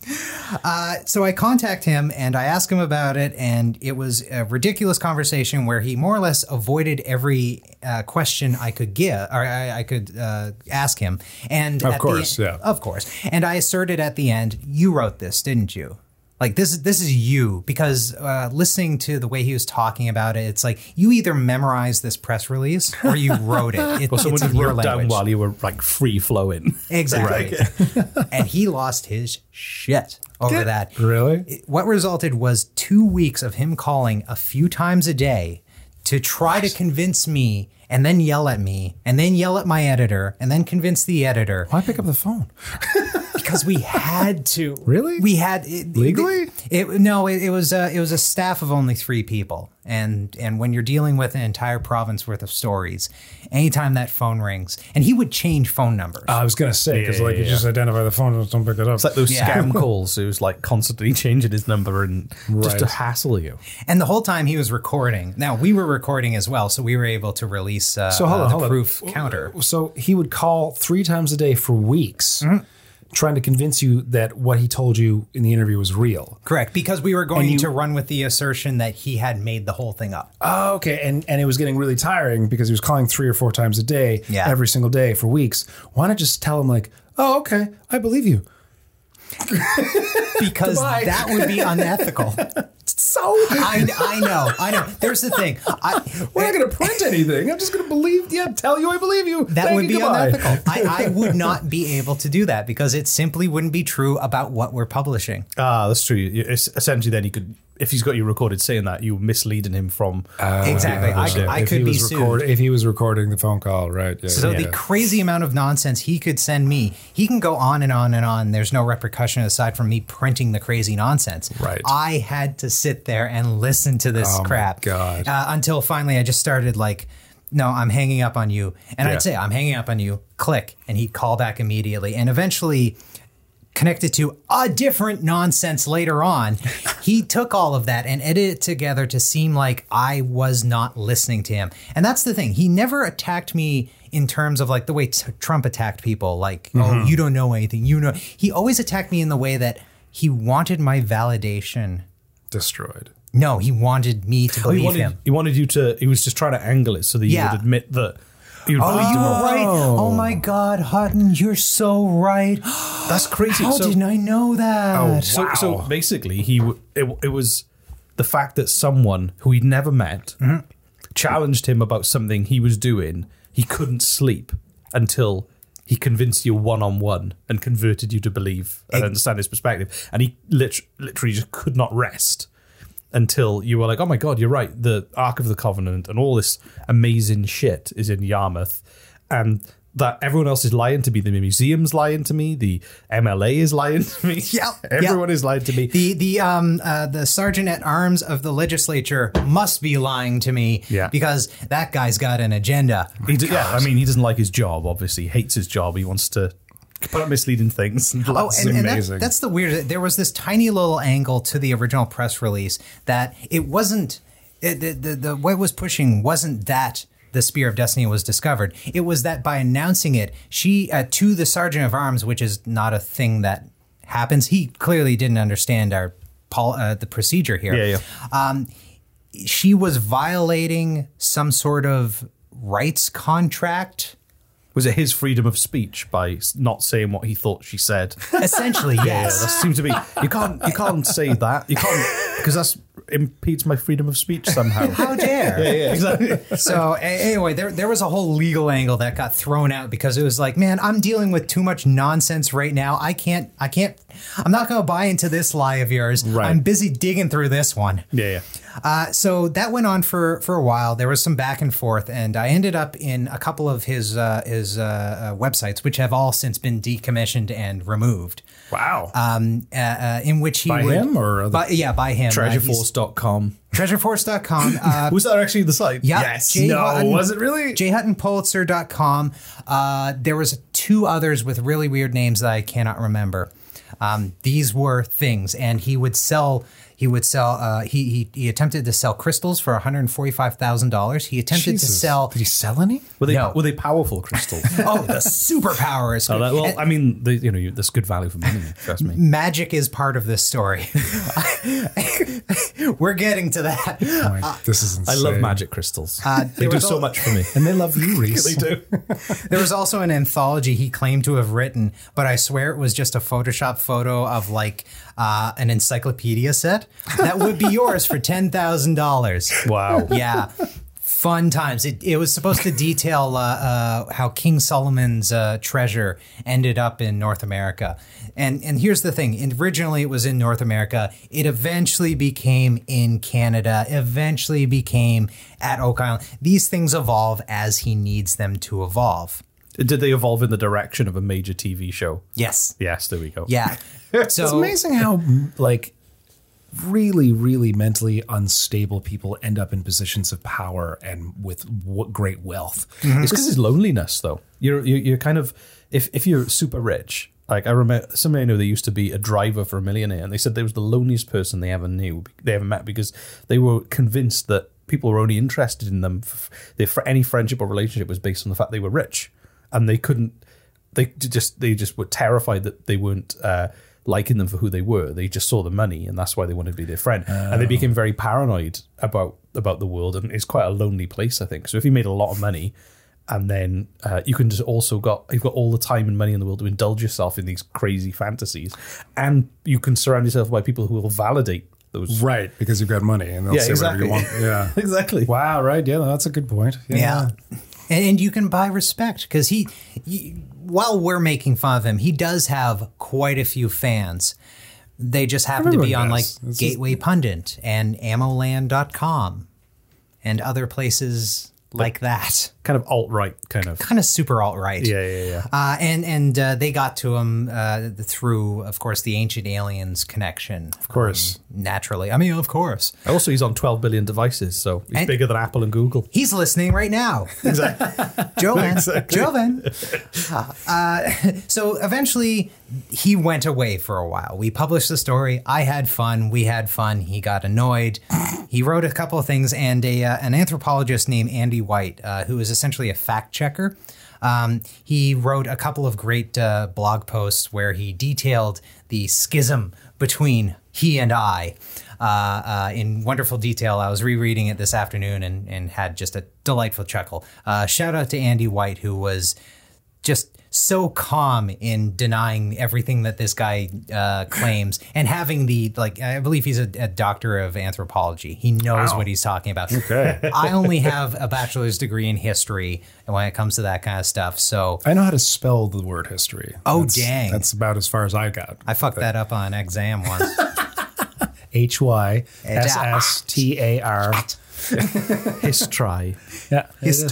So I contact him and I ask him about it, and it was a ridiculous conversation where he more or less avoided every uh, question I could give or I, I could uh, ask him. And Of at course, the, yeah. of course. And I asserted at the end, "You wrote this, didn't you?" Like this is this is you, because uh, listening to the way he was talking about it, it's like you either memorized this press release or you wrote it. it Well, someone it's just your wrote down language. while you were like free flowing. Exactly. And he lost his shit over that. Really? It- What resulted was two weeks of him calling a few times a day to try to convince me, and then yell at me, and then yell at my editor, and then convince the editor. Why pick up the phone? Because we had to. Really? We had it, Legally? It, it- no, it, it was uh, it was a staff of only three people, and and when you're dealing with an entire province worth of stories, anytime that phone rings, and he would change phone numbers. I was going to say, because Yeah, like yeah, you just identify the phone and don't pick it up. It's like those Yeah. scam calls. It was like constantly changing his number and just to Right. hassle you. And the whole time he was recording. Now we were recording as well, so we were able to release uh, So hold uh, on, the hold on. proof counter. So he would call three times a day for weeks. Mm-hmm. trying to convince you that what he told you in the interview was real. Correct, because we were going you, to run with the assertion that he had made the whole thing up. Oh, okay. And and it was getting really tiring because he was calling three or four times a day, yeah. every single day for weeks. Why not just tell him like, oh, okay, I believe you. Because that would be unethical. So I, I know, I know. There's the thing. I, We're not going to print anything. I'm just going to believe, yeah, tell you I believe you. That Thank would you, be goodbye. unethical. I, I would not be able to do that because it simply wouldn't be true about what we're publishing. Ah, that's true. You- it's- Essentially, then he could, if he's got you recorded saying that, you were misleading him from. Uh, Exactly. I, yeah. I If could he be was sued. record- if he was recording the phone call, right? Yeah, So yeah. the crazy amount of nonsense he could send me, he can go on and on and on. There's no repercussion aside from me printing the crazy nonsense. Right. I had to sit there and listen to this Oh my crap. God. Uh, until finally I just started like, no, I'm hanging up on you. And Yeah. I'd say, I'm hanging up on you. Click. And he'd call back immediately. And eventually, connected to a different nonsense later on, he took all of that and edited it together to seem like I was not listening to him. And that's the thing. He never attacked me in terms of like the way t- Trump attacked people, like, Mm-hmm. oh, you don't know anything. You know, he always attacked me in the way that he wanted my validation. destroyed. No, he wanted me to Oh, he believe wanted, him. he wanted you to. He was just trying to angle it so that you Yeah. would admit that. You Oh, you were right. Oh my God, Hutton, you're so right. That's crazy. How So- didn't I know that? Oh, So, Wow. so basically, he w- it, it was the fact that someone who he'd never met challenged him about something he was doing. He couldn't sleep until he convinced you one on one and converted you to believe and understand his perspective. And he lit- literally just could not rest until you were like, "Oh my God, you're right. The Ark of the Covenant and all this amazing shit is in Yarmouth," and that everyone else is lying to me. The museum's lying to me. The M L A is lying to me. Yeah, everyone yeah. is lying to me. The the um uh, the sergeant at arms of the legislature must be lying to me. Yeah. because that guy's got an agenda. He d- yeah, I mean, he doesn't like his job. Obviously, he hates his job. He wants to put up misleading things. Oh, That's and, and that, amazing. that's the weird. There was this tiny little angle to the original press release that it wasn't. It, the, the the what was pushing wasn't that the Spear of Destiny was discovered. It was that by announcing it, she uh, to the sergeant of arms, which is not a thing that happens. He clearly didn't understand our pol- uh, the procedure here. Yeah, yeah. Um, she was violating some sort of rights contract. Was it his freedom of speech by s- not saying what he thought she said? Essentially, Yeah, yes. that seems to be. You can't. You can't say that. You can't because that's impedes my freedom of speech somehow. How dare? Yeah, yeah, exactly. So a- anyway, there there was a whole legal angle that got thrown out because it was like, man, I'm dealing with too much nonsense right now. I can't, I can't, I'm not going to buy into this lie of yours. Right. I'm busy digging through this one. Yeah, yeah. Uh, so that went on for, for a while. There was some back and forth, and I ended up in a couple of his uh, his uh, uh, websites, which have all since been decommissioned and removed. Wow. Um, uh, uh, in which he By would, him or other- by, yeah, by him. treasure Uh, he's- force dot com. treasure force dot com. Uh, Was that actually the site? Yeah. Yes. Jay No, Hutton- was it really? J Hutton Pulitzer dot com. Uh, there was two others with really weird names that I cannot remember. Um, these were things, and he would sell. He would sell. Uh, he, he he attempted to sell crystals for one hundred forty-five thousand dollars. He attempted to Jesus. sell. Did he sell any? Were they No. were they powerful crystals? Oh, the superpowers! Oh, that, well, And I mean, they, you know, you, that's good value for money. Trust me. magic is part of this story. We're getting to that. Oh my, this is I insane. love magic crystals. Uh, they there do was so al- much for me. And they love you, Reese. They do. There was also an anthology he claimed to have written, but I swear it was just a Photoshop photo of like uh, an encyclopedia set. That would be yours for ten thousand dollars. Wow. Yeah. Fun times. It, it was supposed to detail uh, uh, how King Solomon's uh, treasure ended up in North America. And and here's the thing. Originally, it was in North America. It eventually became in Canada, eventually became at Oak Island. These things evolve as he needs them to evolve. Did they evolve in the direction of a major T V show? Yes. Yes, there we go. Yeah. So It's amazing how like really, really mentally unstable people end up in positions of power and with w- great wealth. It's because it's loneliness, though. You're, you're you're kind of if if you're super rich. Like I remember, somebody I know, they used to be a driver for a millionaire, and they said they was the loneliest person they ever knew, they ever met, because they were convinced that people were only interested in them. If any friendship or relationship was based on the fact they were rich, and they couldn't they just they just were terrified that they weren't uh, liking them for who they were. They just saw the money, and that's why they wanted to be their friend. Oh. And they became very paranoid about about the world, and it's quite a lonely place, I think. So if you made a lot of money, and then uh, you can just also got you've got all the time and money in the world to indulge yourself in these crazy fantasies, and you can surround yourself by people who will validate those. Right, because you've got money, and they'll yeah, say exactly. whatever you want. Yeah, exactly. Wow, right? Yeah, that's a good point. Yeah, yeah. And, and you can buy respect because he, he, while we're making fun of him, he does have quite a few fans. They just happen Everyone to be on does. like it's Gateway just... Pundit and ammo land dot com and other places like that. Kind of alt-right, kind of. Kind of super alt-right. Yeah, yeah, yeah. Uh, and and uh, they got to him uh, through, of course, the Ancient Aliens connection. Of course. Um, naturally. I mean, of course. Also, he's on twelve billion devices, so he's and bigger than Apple and Google. He's listening right now. Exactly. Jovan. Exactly. Jovan. Uh, so eventually, he went away for a while. We published the story. I had fun. We had fun. He got annoyed. He wrote a couple of things, and a uh, an anthropologist named Andy White, uh, who is essentially a fact checker. Um, he wrote a couple of great uh, blog posts where he detailed the schism between he and I uh, uh, in wonderful detail. I was rereading it this afternoon and, and had just a delightful chuckle. Uh, shout out to Andy White, who was just so calm in denying everything that this guy uh, claims and having the, like, I believe he's a, a doctor of anthropology. He knows wow. what he's talking about. Okay. I only have a bachelor's degree in history when it comes to that kind of stuff. So I know how to spell the word history. Oh, that's, dang. That's about as far as I got. I fucked that up on exam once. H Y S S T A R. Histri. Yeah.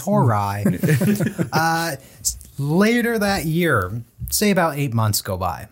Histori. uh, Later that year, say about eight months go by,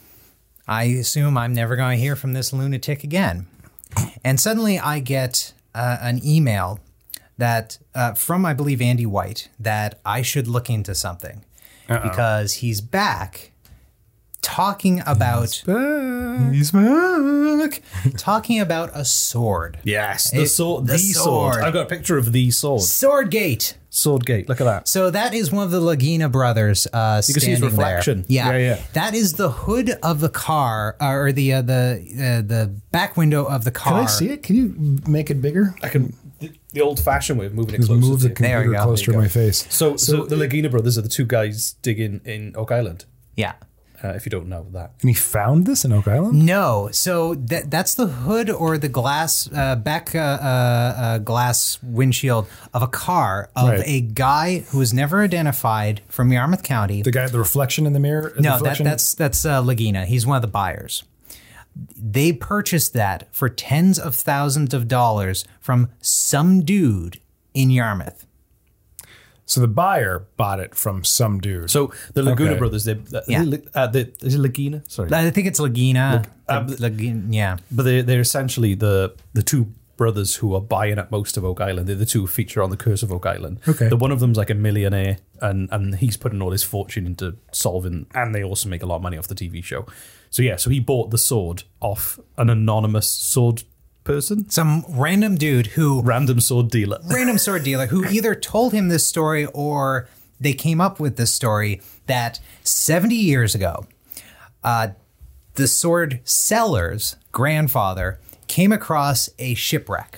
I assume I'm never going to hear from this lunatic again. And suddenly I get uh, an email that uh, from, I believe, Andy White, that I should look into something. Uh-oh. Because he's back talking about... He's back. He's back. Talking about a sword. Yes, the, it, sword, the, the sword. sword. I've got a picture of the sword. Swordgate. Swordgate, look at that. So that is one of the Lagina brothers uh, you can see his reflection. There. Yeah. yeah, yeah. That is the hood of the car, uh, or the uh, the uh, the back window of the car. Can I see it? Can you make it bigger? I can. The, the old-fashioned way of moving it closer. Move the to computer go. closer to my face. So, so, so the Lagina brothers are the two guys digging in Oak Island. Yeah. Uh, if you don't know that. And he found this in Oak Island? No. So that that's the hood or the glass, uh, back uh, uh, uh, glass windshield of a car of right. a guy who was never identified from Yarmouth County. The guy, the reflection in the mirror? No, that, that's that's uh, Lagina. He's one of the buyers. They purchased that for tens of thousands of dollars from some dude in Yarmouth. So the buyer bought it from some dude. So the Laguna okay. brothers, they, uh, yeah. they, uh, they, is it Lagina? Sorry, I think it's Lagina. Lag, uh, Lagina, yeah. But they they're essentially the the two brothers who are buying up most of Oak Island. They're the two who feature on the Curse of Oak Island. Okay. The one of them's like a millionaire, and and he's putting all his fortune into solving, and they also make a lot of money off the T V show. So yeah, so he bought the sword off an anonymous sword person, some random dude who random sword dealer random sword dealer who either told him this story or they came up with this story that seventy years ago uh the sword seller's grandfather came across a shipwreck,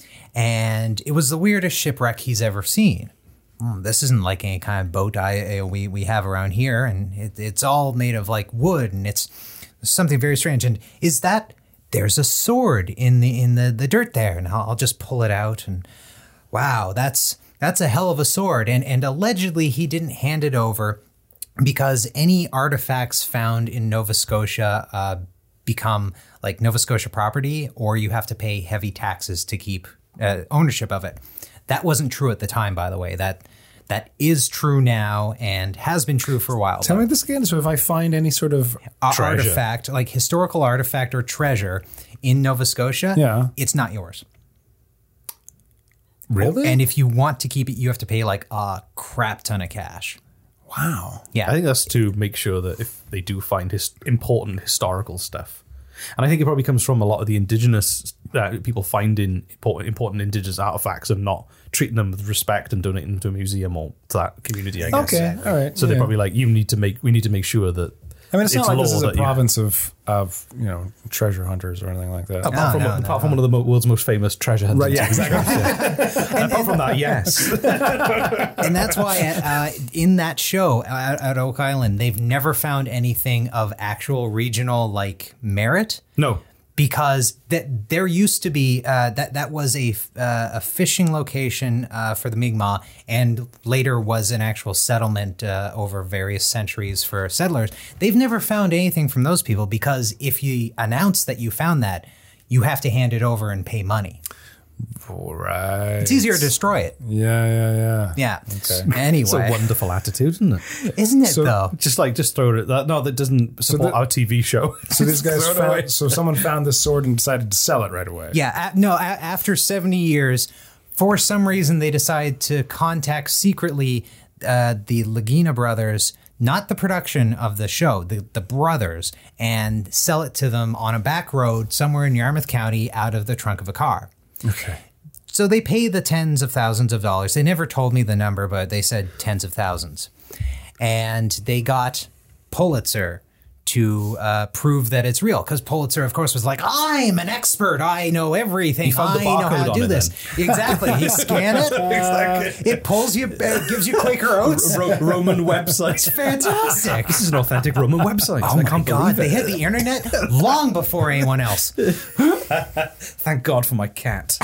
and it was the weirdest shipwreck he's ever seen. Mm, this isn't like any kind of boat I we we have around here, and it, it's all made of like wood, and it's something very strange. And is that there's a sword in the in the, the dirt there, and I'll, I'll just pull it out, and wow, that's that's a hell of a sword. And and allegedly he didn't hand it over because any artifacts found in Nova Scotia uh, become like Nova Scotia property, or you have to pay heavy taxes to keep uh, ownership of it. That wasn't true at the time, by the way. That that is true now and has been true for a while. Tell me this again. So if I find any sort of artifact, like historical artifact or treasure in Nova Scotia, yeah. it's not yours. Really? And if you want to keep it, you have to pay like a crap ton of cash. Wow. Yeah. I think that's to make sure that if they do find his important historical stuff. And I think it probably comes from a lot of the indigenous uh, people finding important, important indigenous artifacts and not treating them with respect and donating them to a museum or to that community, I guess. Okay, all right. So yeah. they're probably like, you need to make, we need to make sure that. I mean, it's, it's not like this is a that, province yeah. of, of, you know, treasure hunters or anything like that. Apart no, from, no, apart no, from no. one of the world's most famous treasure hunters. Right, yeah, exactly. and apart from that, yes. And that's why uh, in that show at, at Oak Island, they've never found anything of actual regional like merit. No. Because that there used to be uh, that that was a uh, a fishing location uh, for the Mi'kmaq, and later was an actual settlement uh, over various centuries for settlers. They've never found anything from those people because if you announce that you found that, you have to hand it over and pay money. Right. It's easier to destroy it. Yeah, yeah, yeah. Yeah. Okay. Anyway, It's a wonderful attitude, isn't it? isn't it So- though? Just like, just throw it. That, no, that doesn't support the- our T V show. So these guys Throw it away. found, so someone found this sword and decided to sell it right away. Yeah, a- no, a- after seventy years, for some reason, they decide to contact secretly uh, the Lagina brothers, not the production of the show, the, the brothers, and sell it to them on a back road somewhere in Yarmouth County out of the trunk of a car. Okay. So they pay the tens of thousands of dollars. They never told me the number, but they said tens of thousands. And they got Pulitzer to uh, prove that it's real. Because Pulitzer, of course, was like, I'm an expert. I know everything. He found I the know how barcode to on do it this. Exactly. He scanned it. Exactly. It pulls you, uh, gives you Quaker Oats. Ro- Roman websites. Fantastic. This is an authentic Roman website. Oh I my can't God. believe They it. hit the internet long before anyone else. Thank God for my cat.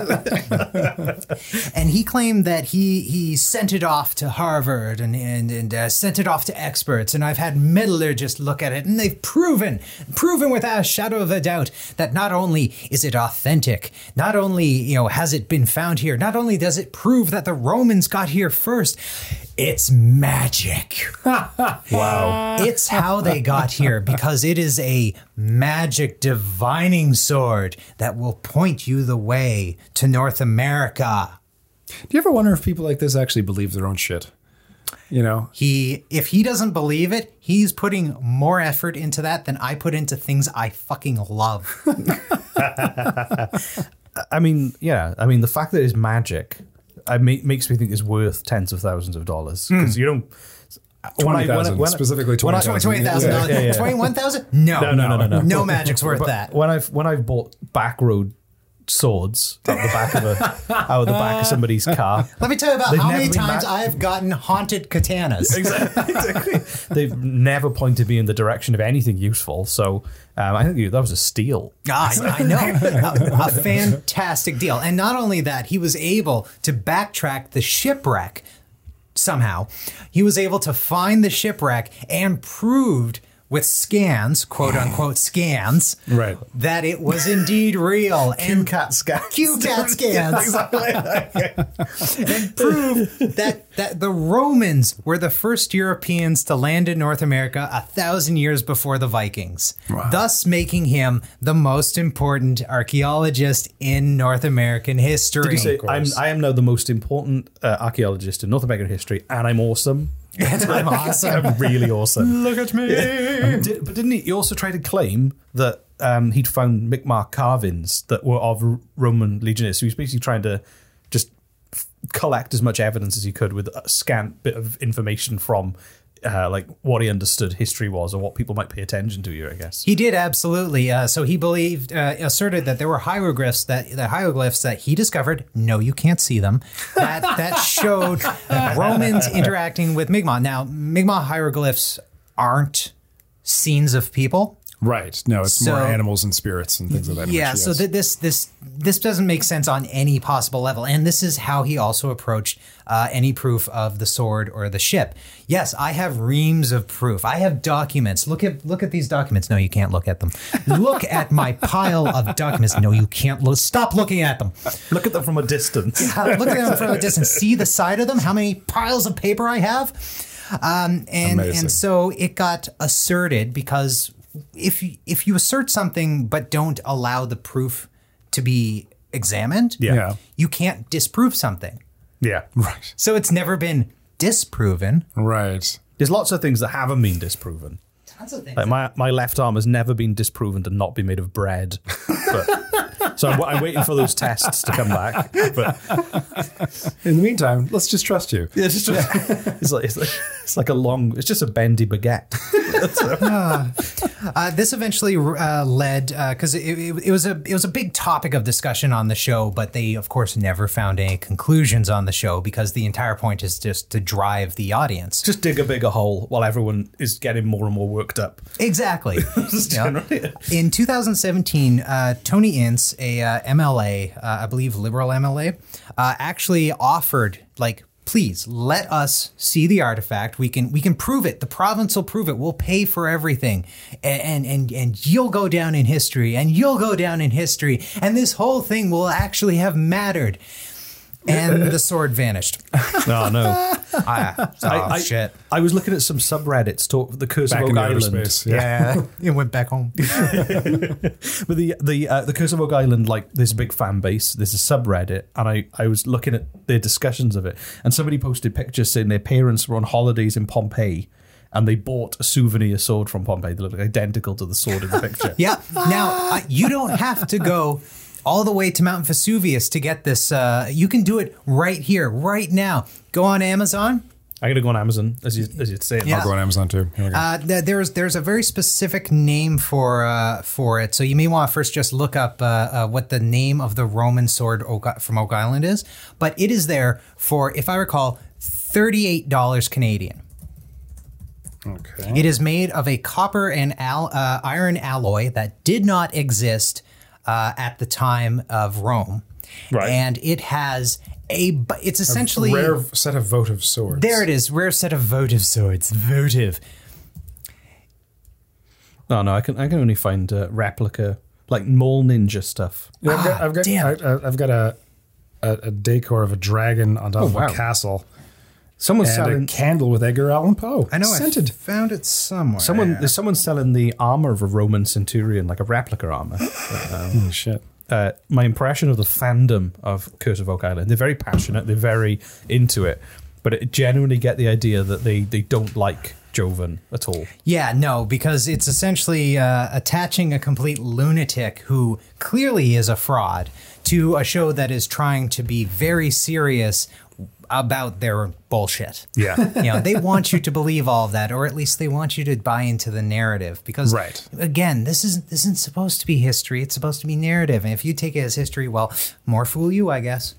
And he claimed that he he sent it off to Harvard and and, and uh, sent it off to experts. And I've had metallurgists look at it, and they've proven, proven without a shadow of a doubt that not only is it authentic, not only you know has it been found here, not only does it prove that the Romans got here first, it's magic. Wow. It's how they got here because it is a magic divining sword that will point you the way to North America. Do you ever wonder if people like this actually believe their own shit? You know? He, if he doesn't believe it, he's putting more effort into that than I put into things I fucking love. I mean, yeah. I mean, the fact that it's magic I ma- makes me think it's worth tens of thousands of dollars. Because you don't... twenty thousand, specifically twenty thousand. twenty thousand dollars. Yeah, yeah, yeah. twenty-one thousand? No. No, no, no, no, no. No magic's worth But that. When I've when I've bought back road swords out the back of a out of the back of somebody's car, Let me tell you about They've how never many been times back- I've gotten haunted katanas. exactly, exactly. They've never pointed me in the direction of anything useful. So um, I think that was a steal. Ah, I, I know. a, a fantastic deal. And not only that, he was able to backtrack the shipwreck somehow. He was able to find the shipwreck and proved with scans, quote unquote scans, Right. that it was indeed real. And Cat scans. Q CAT scans. Exactly. And proved that, that the Romans were the first Europeans to land in North America a thousand years before the Vikings, Wow. thus making him the most important archaeologist in North American history. Did you say I'm, I am now the most important uh, archaeologist in North American history, and I'm awesome? I'm awesome. I'm really awesome. Look at me. Um, did, but didn't he, he also try to claim that um, he'd found Mi'kmaq carvings that were of R- Roman legionnaires? So he's basically trying to just f- collect as much evidence as he could with a scant bit of information from uh, like what he understood history was or what people might pay attention to here, I guess. He did absolutely. Uh, so he believed, uh, asserted that there were hieroglyphs that the hieroglyphs that he discovered. No, you can't see them. That that showed Romans interacting with Mi'kmaq. Now, Mi'kmaq hieroglyphs aren't scenes of people. Right. No, it's So- more animals and spirits and things of that Yeah, nature, so yes. th- this this this doesn't make sense on any possible level, and this is how he also approached uh, any proof of the sword or the ship. Yes, I have reams of proof. I have documents. Look at look at these documents. No, you can't look at them. Look at my pile of documents. No, you can't look. Stop looking at them. Look at them from a distance. Uh, Look at them from a distance. See the side of them. How many piles of paper I have. Um, and Amazing. and so it got asserted because if you, if you assert something but don't allow the proof to be examined, Yeah. Yeah. you can't disprove something. Yeah. Right. So it's never been disproven. Right. There's lots of things that haven't been disproven. Tons of things. Like my, my left arm has never been disproven to not be made of bread. But So I'm, I'm waiting for those tests to come back. But in the meantime, let's just trust you. yeah, it's, just, it's, like, it's, like, it's like a long, it's just a bendy baguette. uh, uh, this eventually uh, led because uh, it, it, it was a it was a big topic of discussion on the show, but they of course never found any conclusions on the show because the entire point is just to drive the audience. Just dig a bigger hole while everyone is getting more and more worked up. Exactly. Yeah. In two thousand seventeen, uh, Tony Ince, a uh, M L A, uh, I believe liberal M L A, uh, actually offered like, please let us see the artifact. We can we can prove it. The province will prove it. We'll pay for everything, and and and you'll go down in history, and you'll go down in history, and this whole thing will actually have mattered. And the sword vanished. No, no. I, oh, I, I, shit. I was looking at some subreddits, talk the Curse Back of in Oak the outer Island. space, Yeah, yeah. It went back home. But the the uh, the Curse of Oak Island, like, there's a big fan base. There's a subreddit, and I, I was looking at their discussions of it, and somebody posted pictures saying their parents were on holidays in Pompeii, and they bought a souvenir sword from Pompeii that looked identical to the sword in the picture. Yeah. Now uh, you don't have to go all the way to Mount Vesuvius to get this. Uh, you can do it right here, right now. Go on Amazon. I'm gonna go on Amazon, as you as you say. Yeah. I'll go on Amazon too. Here we go. Uh, th- there's there's a very specific name for uh, for it, so you may want to first just look up uh, uh, what the name of the Roman sword Oak, from Oak Island is. But it is there for, if I recall, thirty-eight dollars Canadian. Okay. It is made of a copper and al- uh, iron alloy that did not exist uh, at the time of Rome, Right. and it has a. It's essentially a rare set of votive swords. There it is, rare set of votive swords. Votive. No, no, I can I can only find uh, replica, like mole ninja stuff. Yeah, I've got, Ah, I've got, damn I, it. I- I've got a, a a decor of a dragon on top Oh, of wow. a castle Someone's and selling. a candle with Edgar Allan Poe. I know scented. I found it somewhere. Someone there's someone selling the armor of a Roman centurion, like a replica armor. But, um, Holy shit. uh, my impression of the fandom of Curse of Oak Island, they're very passionate, they're very into it, but it genuinely get the idea that they they don't like Jovan at all. Yeah, no, because it's essentially uh, attaching a complete lunatic who clearly is a fraud to a show that is trying to be very serious about their bullshit. Yeah. You know, they want you to believe all of that, or at least they want you to buy into the narrative. Because, Right. again, this isn't this isn't supposed to be history; it's supposed to be narrative. And if you take it as history, well, more fool you, I guess.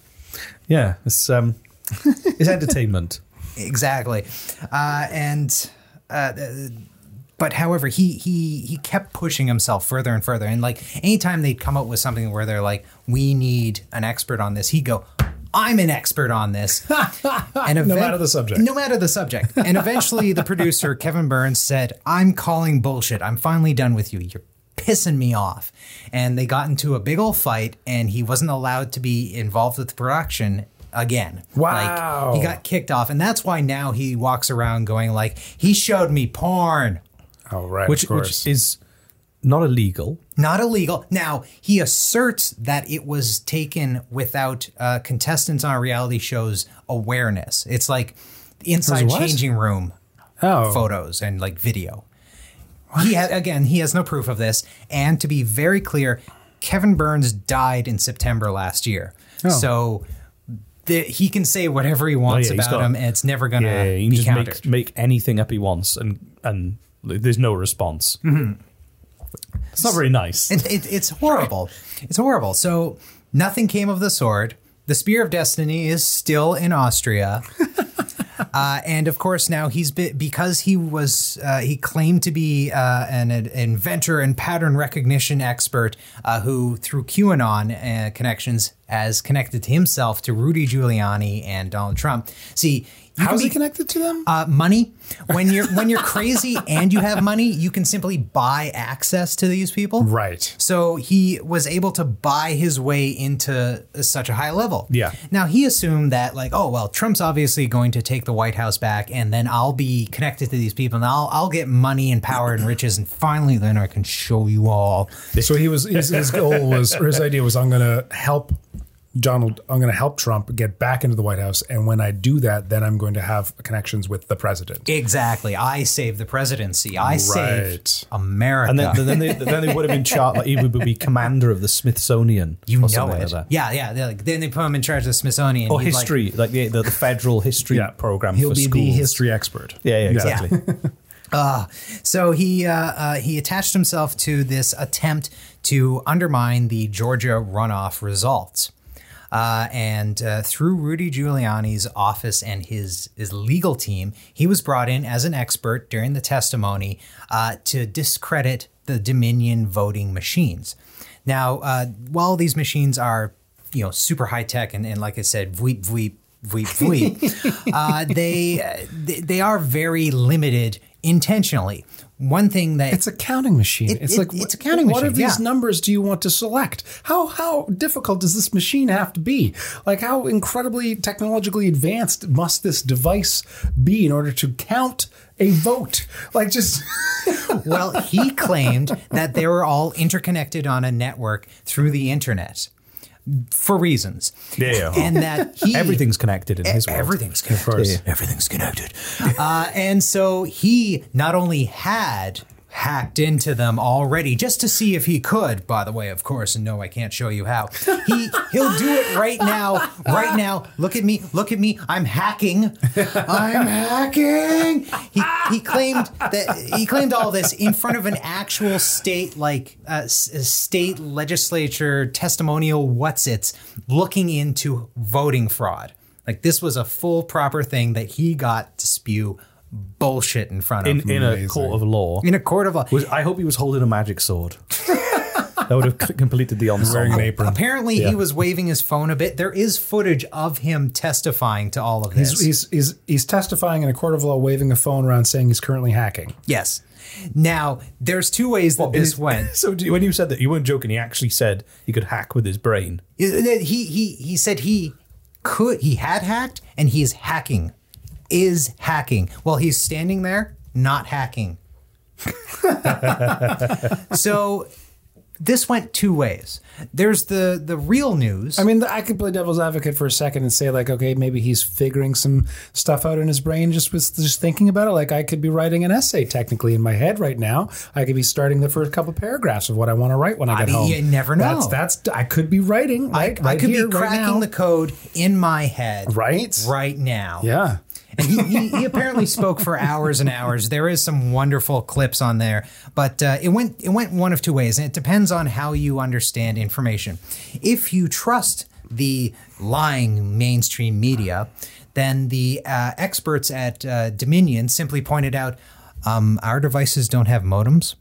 Yeah, it's um, it's entertainment. Exactly, uh, and uh, but however, he he he kept pushing himself further and further. And like anytime they'd come up with something where they're like, "We need an expert on this," he'd go, "I'm an expert on this." And No matter the subject. No matter the subject. And eventually, the producer Kevin Burns said, "I'm calling bullshit. I'm finally done with you. You're pissing me off." And they got into a big old fight, and he wasn't allowed to be involved with the production again. Wow. Like, he got kicked off, and that's why now he walks around going like, "He showed me porn." Oh, right. Which of course. which is not illegal. Not illegal. Now, he asserts that it was taken without uh, contestants on reality shows awareness. It's like inside what? changing room Oh. photos and like video. He ha- again, he has no proof of this. And to be very clear, Kevin Burns died in September last year. Oh. So the, he can say whatever he wants Oh, yeah, he's about got- him, and it's never going to Yeah, he can be just countered. make make anything up he wants, and and there's no response. Mm-hmm. It's not very nice. It, it, it's horrible. It's horrible. So nothing came of the sword. The Spear of Destiny is still in Austria. Uh, and of course, now he's been, because he was uh, he claimed to be uh, an, an inventor and pattern recognition expert uh, who, through QAnon uh, connections, has connected to himself to Rudy Giuliani and Donald Trump. See, you How can is he be- connected to them? uh, money. When you're when you're crazy and you have money, you can simply buy access to these people. Right. So he was able to buy his way into such a high level. Yeah. Now he assumed that like, oh well, Trump's obviously going to take the White House back, and then I'll be connected to these people, and I'll I'll get money and power and riches, and finally then I can show you all. So he was his, his goal was, or his idea was, I'm going to help Donald, I'm going to help Trump get back into the White House. And when I do that, then I'm going to have connections with the president. Exactly. I saved the presidency. I Right. saved America. And then, then, they, then they would have been charged. Like, he would be commander of the Smithsonian. you or know something it. like that. Yeah, yeah. they're Like, then they put him in charge of the Smithsonian. Or He'd like- history, like, the, the the federal history Yeah. program. He'll for be schools. the history expert. Yeah, yeah, exactly. Uh, so he uh, uh, he attached himself to this attempt to undermine the Georgia runoff results. Uh, and uh, through Rudy Giuliani's office and his, his legal team, he was brought in as an expert during the testimony uh, to discredit the Dominion voting machines. Now, uh, while these machines are, you know, super high tech and, and like I said, vweep, vweep, vweep, vweep, uh, they, they they are very limited intentionally. One thing that It's a counting machine. It- it's it- like it's what- a counting What machine, of these yeah. numbers do you want to select? How how difficult does this machine have to be? Like how incredibly technologically advanced must this device be in order to count a vote? Like just well, he claimed that they were all interconnected on a network through the internet for reasons. Yeah, yeah. And that he Everything's connected in his world. everything's connected. course. Yeah. Everything's connected. uh, and so he not only had hacked into them already just to see if he could, by the way, of course, and no, I can't show you how. He he'll do it right now. Right now. Look at me. Look at me. I'm hacking. I'm hacking. He he claimed that he claimed all this in front of an actual state like uh, s- state legislature testimonial what's its looking into voting fraud. Like this was a full proper thing that he got to spew bullshit in front of in, in a Amazing. court of law. in a court of law. Was, I hope he was holding a magic sword. That would have c- completed the ensemble. wearing an apron. Apparently, Yeah. he was waving his phone a bit. There is footage of him testifying to all of this. he's, he's he's he's testifying in a court of law, waving a phone around, saying he's currently hacking. yes. Now, there's two ways that this His- went. So do- when you said that, you weren't joking. He actually said he could hack with his brain. He he he said he could he had hacked and he's hacking. Is hacking. Well, he's standing there, not hacking. So this went two ways. There's the the real news. I mean, I could play devil's advocate for a second and say, like, okay, maybe he's figuring some stuff out in his brain just with just thinking about it. Like, I could be writing an essay technically in my head right now. I could be starting the first couple paragraphs of what I want to write when I I get mean, home. you never know. That's that's I could be writing. I, Right, I right could here, be right cracking now. the code in my head Right? right now. Yeah. And he, he, he apparently spoke for hours and hours. There is some wonderful clips on there, but uh, it went it went one of two ways, and it depends on how you understand information. If you trust the lying mainstream media, then the uh, experts at uh, Dominion simply pointed out, um, our devices don't have modems.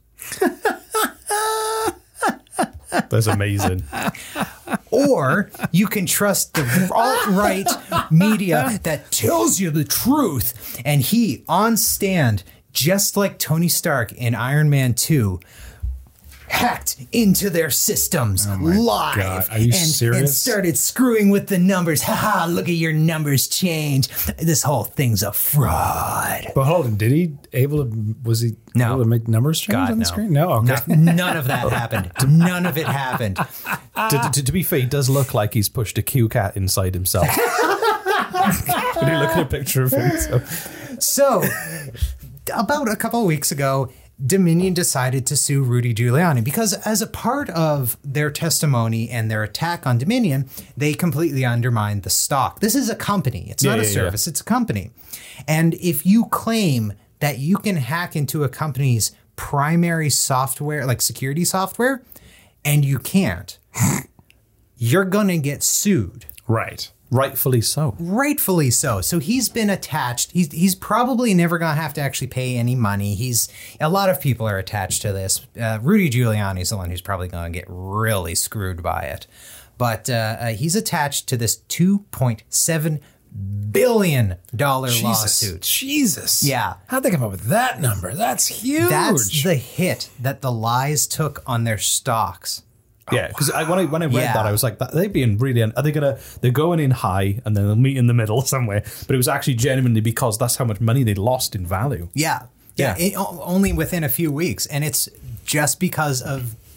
That's amazing. Or you can trust the alt-right media that tells you the truth. And he, on stand, just like Tony Stark in Iron Man two, hacked into their systems live God. Are you and, serious? and started screwing with the numbers. Haha, look at your numbers change. This whole thing's a fraud. But hold on, did he able to was he No. able to make numbers change God, on the no. screen? No, okay. No, none of that happened. None of it happened. to, to, to be fair, he does look like he's pushed a Q cat inside himself. When you look at a picture of him. So. So, about a couple of weeks ago, Dominion decided to sue Rudy Giuliani because, as a part of their testimony and their attack on Dominion, they completely undermined the stock. This is a company, it's not Yeah, a yeah, service, it's a company. And if you claim that you can hack into a company's primary software, like security software, and you can't, you're going to get sued. Right. Rightfully so. Rightfully so. So he's been attached. He's he's probably never going to have to actually pay any money. He's a lot of people are attached to this. Uh, Rudy Giuliani is the one who's probably going to get really screwed by it. But uh, uh, he's attached to this two point seven billion dollars lawsuit. Jesus. Yeah. How'd they come up with that number? That's huge. That's the hit that the lies took on their stocks. Yeah, because I, when I when I read Yeah. that, I was like, they're being really. Are they gonna? They're going in high and then they'll meet in the middle somewhere. But it was actually genuinely because that's how much money they lost in value. Yeah. Yeah. It, o- only within a few weeks. And it's just because of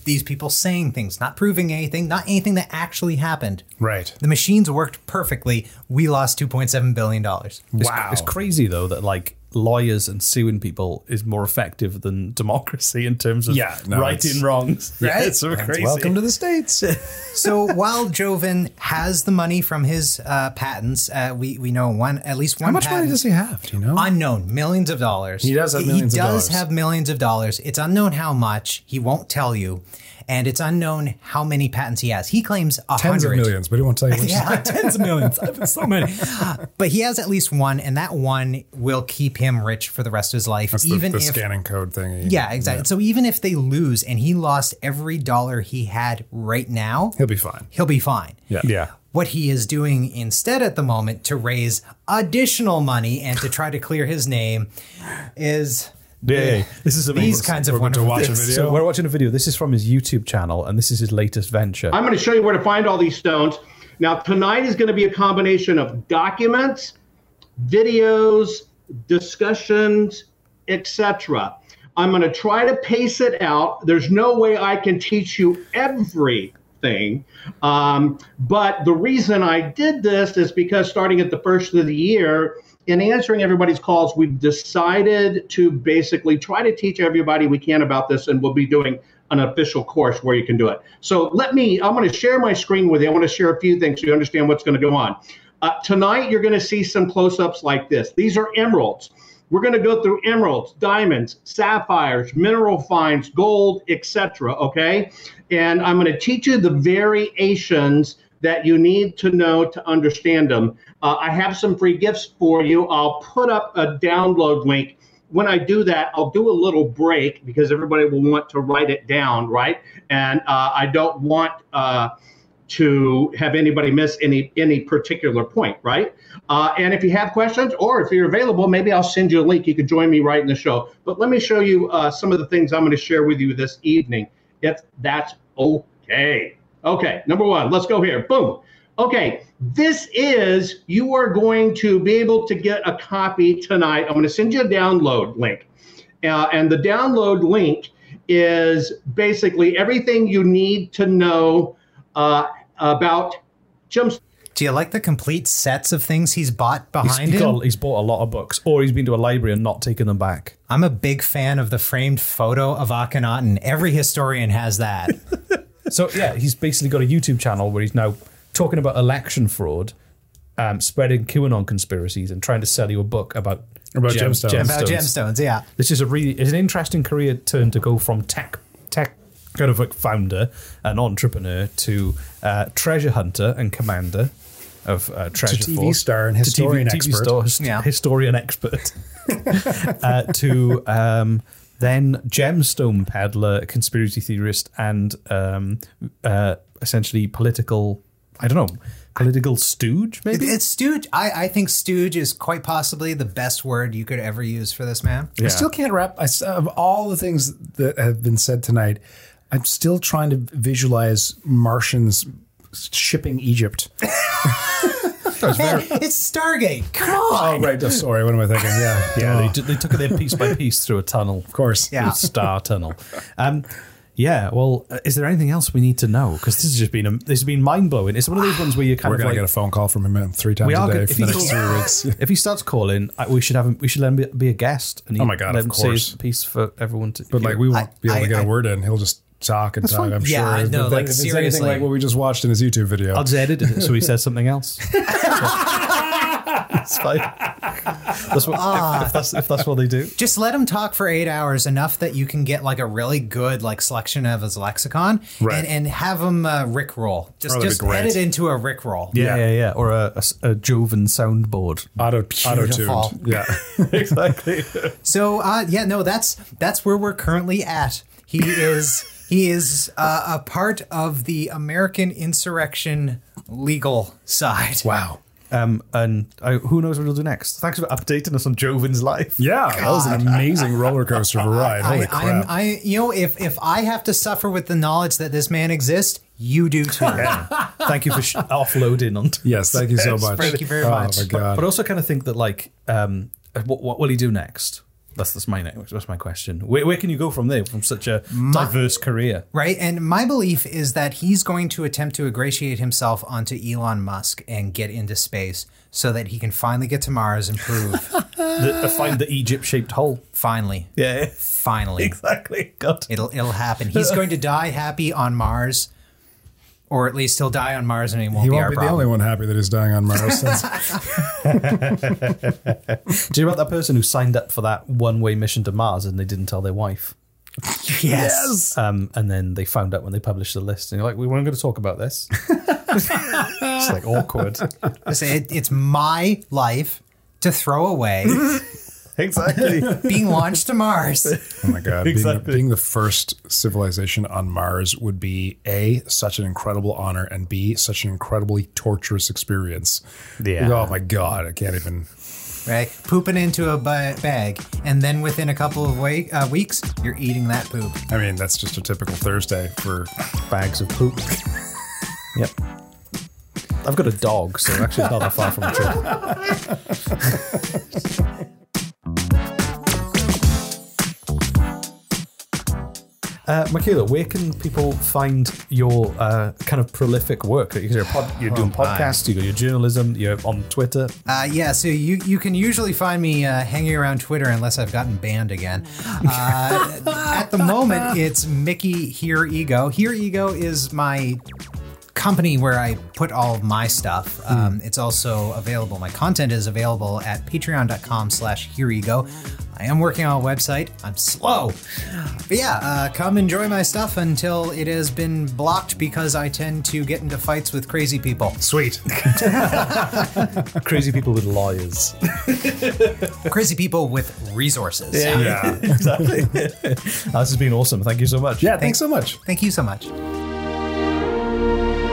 these people saying things, not proving anything, not anything that actually happened. Right. The machines worked perfectly. We lost two point seven billion dollars. Wow. It's crazy, though, that like lawyers and suing people is more effective than democracy in terms of Yeah, no, righting it's- wrongs. Right? Yeah, it's so crazy. Welcome to the States. So while Joven has the money from his uh, patents, uh, we we know one at least one. How much patent, money does he have? Do you know? Unknown, millions of dollars. He does have millions He of does dollars. have millions of dollars. It's unknown how much. He won't tell you, and it's unknown how many patents he has. He claims a Tens of hundred. millions, but he won't tell you which. Yeah, tens of millions. So many. But he has at least one, and that one will keep him rich for the rest of his life. That's the, even the if, scanning code thing. Yeah, exactly. So even if they lose and he lost every dollar he had right now, He'll be fine. he'll be fine. Yeah. Yeah. What he is doing instead at the moment to raise additional money and to try to clear his name is Yeah, yeah, yeah. This is amazing. these kinds of We're going to wonderful watch a things. video. So we're watching a video. This is from his YouTube channel, and this is his latest venture. I'm going to show you where to find all these stones. Now, tonight is going to be a combination of documents, videos, discussions, et cetera. I'm going to try to pace it out. There's no way I can teach you everything. Um, but the reason I did this is because starting at the first of the year, in answering everybody's calls, we've decided to basically try to teach everybody we can about this, and we'll be doing an official course where you can do it. So let me, I'm going to share my screen with you. I want to share a few things so you understand what's going to go on. Uh, tonight, you're going to see some close-ups like this. These are emeralds. We're going to go through emeralds, diamonds, sapphires, mineral finds, gold, et cetera, okay? And I'm going to teach you the variations that you need to know to understand them. Uh, I have some free gifts for you. I'll put up a download link. When I do that, I'll do a little break because everybody will want to write it down, right? And uh, I don't want uh, to have anybody miss any any particular point, right? Uh, and if you have questions or if you're available, maybe I'll send you a link. You can join me right in the show. But let me show you uh, some of the things I'm going to share with you this evening, if that's okay. Okay, number one, let's go here. Boom. Okay, this is, you are going to be able to get a copy tonight. I'm going to send you a download link. Uh, and the download link is basically everything you need to know uh, about gemstones. Do you like the complete sets of things he's bought He's, behind he's him? got- he's bought a lot of books, or he's been to a library and not taken them back. I'm a big fan of the framed photo of Akhenaten. Every historian has that. So yeah, he's basically got a YouTube channel where he's now talking about election fraud, um, spreading QAnon conspiracies, and trying to sell you a book about About gemstones. About gemstones, yeah. This is a really it's an interesting career turn to go from tech tech kind of like founder and entrepreneur to uh, treasure hunter and commander of uh, treasure T V force, star and to historian T V, expert. T V star, Yeah. historian expert, uh, to um, then gemstone peddler, conspiracy theorist, and um, uh, essentially political. I don't know, political stooge. Maybe It's stooge. I, I think stooge is quite possibly the best word you could ever use for this man. I still can't wrap, I, s- of all the things that have been said tonight, I'm still trying to visualize Martians shipping Egypt. Hey, it's Stargate. Come on. Oh, right. Oh, sorry. What am I thinking? Yeah. Yeah, Oh, they, did- they took it there piece by piece through a tunnel. of course. Yeah. Star Tunnel. Um, yeah. Well, uh, is there anything else we need to know? Because this has just been a, this has been mind blowing. It's one of those ones where you kind We're of going like, to get a phone call from him three times we a are day gonna- for if the he next calls- three weeks. If he starts calling, I, we should have him. We should let him be, be a guest. And he, Oh my God, let of him say his course. piece for everyone to. But hear. like we won't I- be able I- to get I- a word in. He'll just talk and talk, fine. I'm Yeah, sure. I know, If- like, if it's anything seriously. like what we just watched in his YouTube video. I'll just edit it so he says something else. It's fine. That's what, if, if that's if that's what they do. Just let him talk for eight hours, enough that you can get like a really good like selection of his lexicon, Right. and, and have him uh, Rickroll. Just Oh, that'd be just great. edit into a Rickroll. Yeah, yeah, yeah. Or a, a, a Joven soundboard. Auto, Beautiful. auto-tuned. Yeah. Exactly. So uh, yeah, no, that's that's where we're currently at. He is he is uh, a part of the American insurrection legal side. Wow. Um, and uh, who knows what we'll do next? Thanks for updating us on Joven's life. Yeah, that was an amazing roller coaster of a ride. Holy I, crap. I'm, I, you know, if if I have to suffer with the knowledge that this man exists, you do too. Thank you for sh- offloading onto. yes, thank you so Yes, much. thank you very oh, much. my God. But also kind of think that like, um, what what will he do next? That's that's my that's my question. Where, where can you go from there from such a My- diverse career? Right. And my belief is that he's going to attempt to ingratiate himself onto Elon Musk and get into space so that he can finally get to Mars and prove. the, uh, find the Egypt-shaped hole. Finally. Yeah. Finally. Exactly. God. It'll it'll happen. He's going to die happy on Mars. Or at least he'll die on Mars and he won't He be won't our be the problem. only one happy that he's dying on Mars. Since Do you know about that person who signed up for that one-way mission to Mars and they didn't tell their wife? Yes. Um, and then they found out when they published the list, and you're like, we weren't going to talk about this. It's like awkward. Listen, it, it's my life to throw away. Exactly. Being launched to Mars. Oh my God. Exactly. being, being the first civilization on Mars would be A, such an incredible honor, and B, such an incredibly torturous experience. Yeah. Oh my God. I can't even. Right? Pooping into a ba- bag. And then within a couple of wa- uh, weeks, you're eating that poop. I mean, that's just a typical Thursday for Bags of poop. Yep. I've got a dog, so actually it's not that far from the truth. Uh, Michaela, where can people find your uh, kind of prolific work? You're, pod- you're doing Oh, my. podcasts, you got your journalism, you're on Twitter. Uh, yeah, so you, you can usually find me uh, hanging around Twitter unless I've gotten banned again. Uh, at the moment, it's Mickey Here Ego. Here Ego is my company where I put all of my stuff. Um, it's also available. My content is available at patreon.com slash HereEgo. I am working on a website. I'm slow. But yeah, uh, come enjoy my stuff until it has been blocked because I tend to get into fights with crazy people. sweet. Crazy people with lawyers. Crazy people with resources. Yeah. Exactly. This has been awesome. Thank you so much. Yeah. Thanks so much. Thank you so much.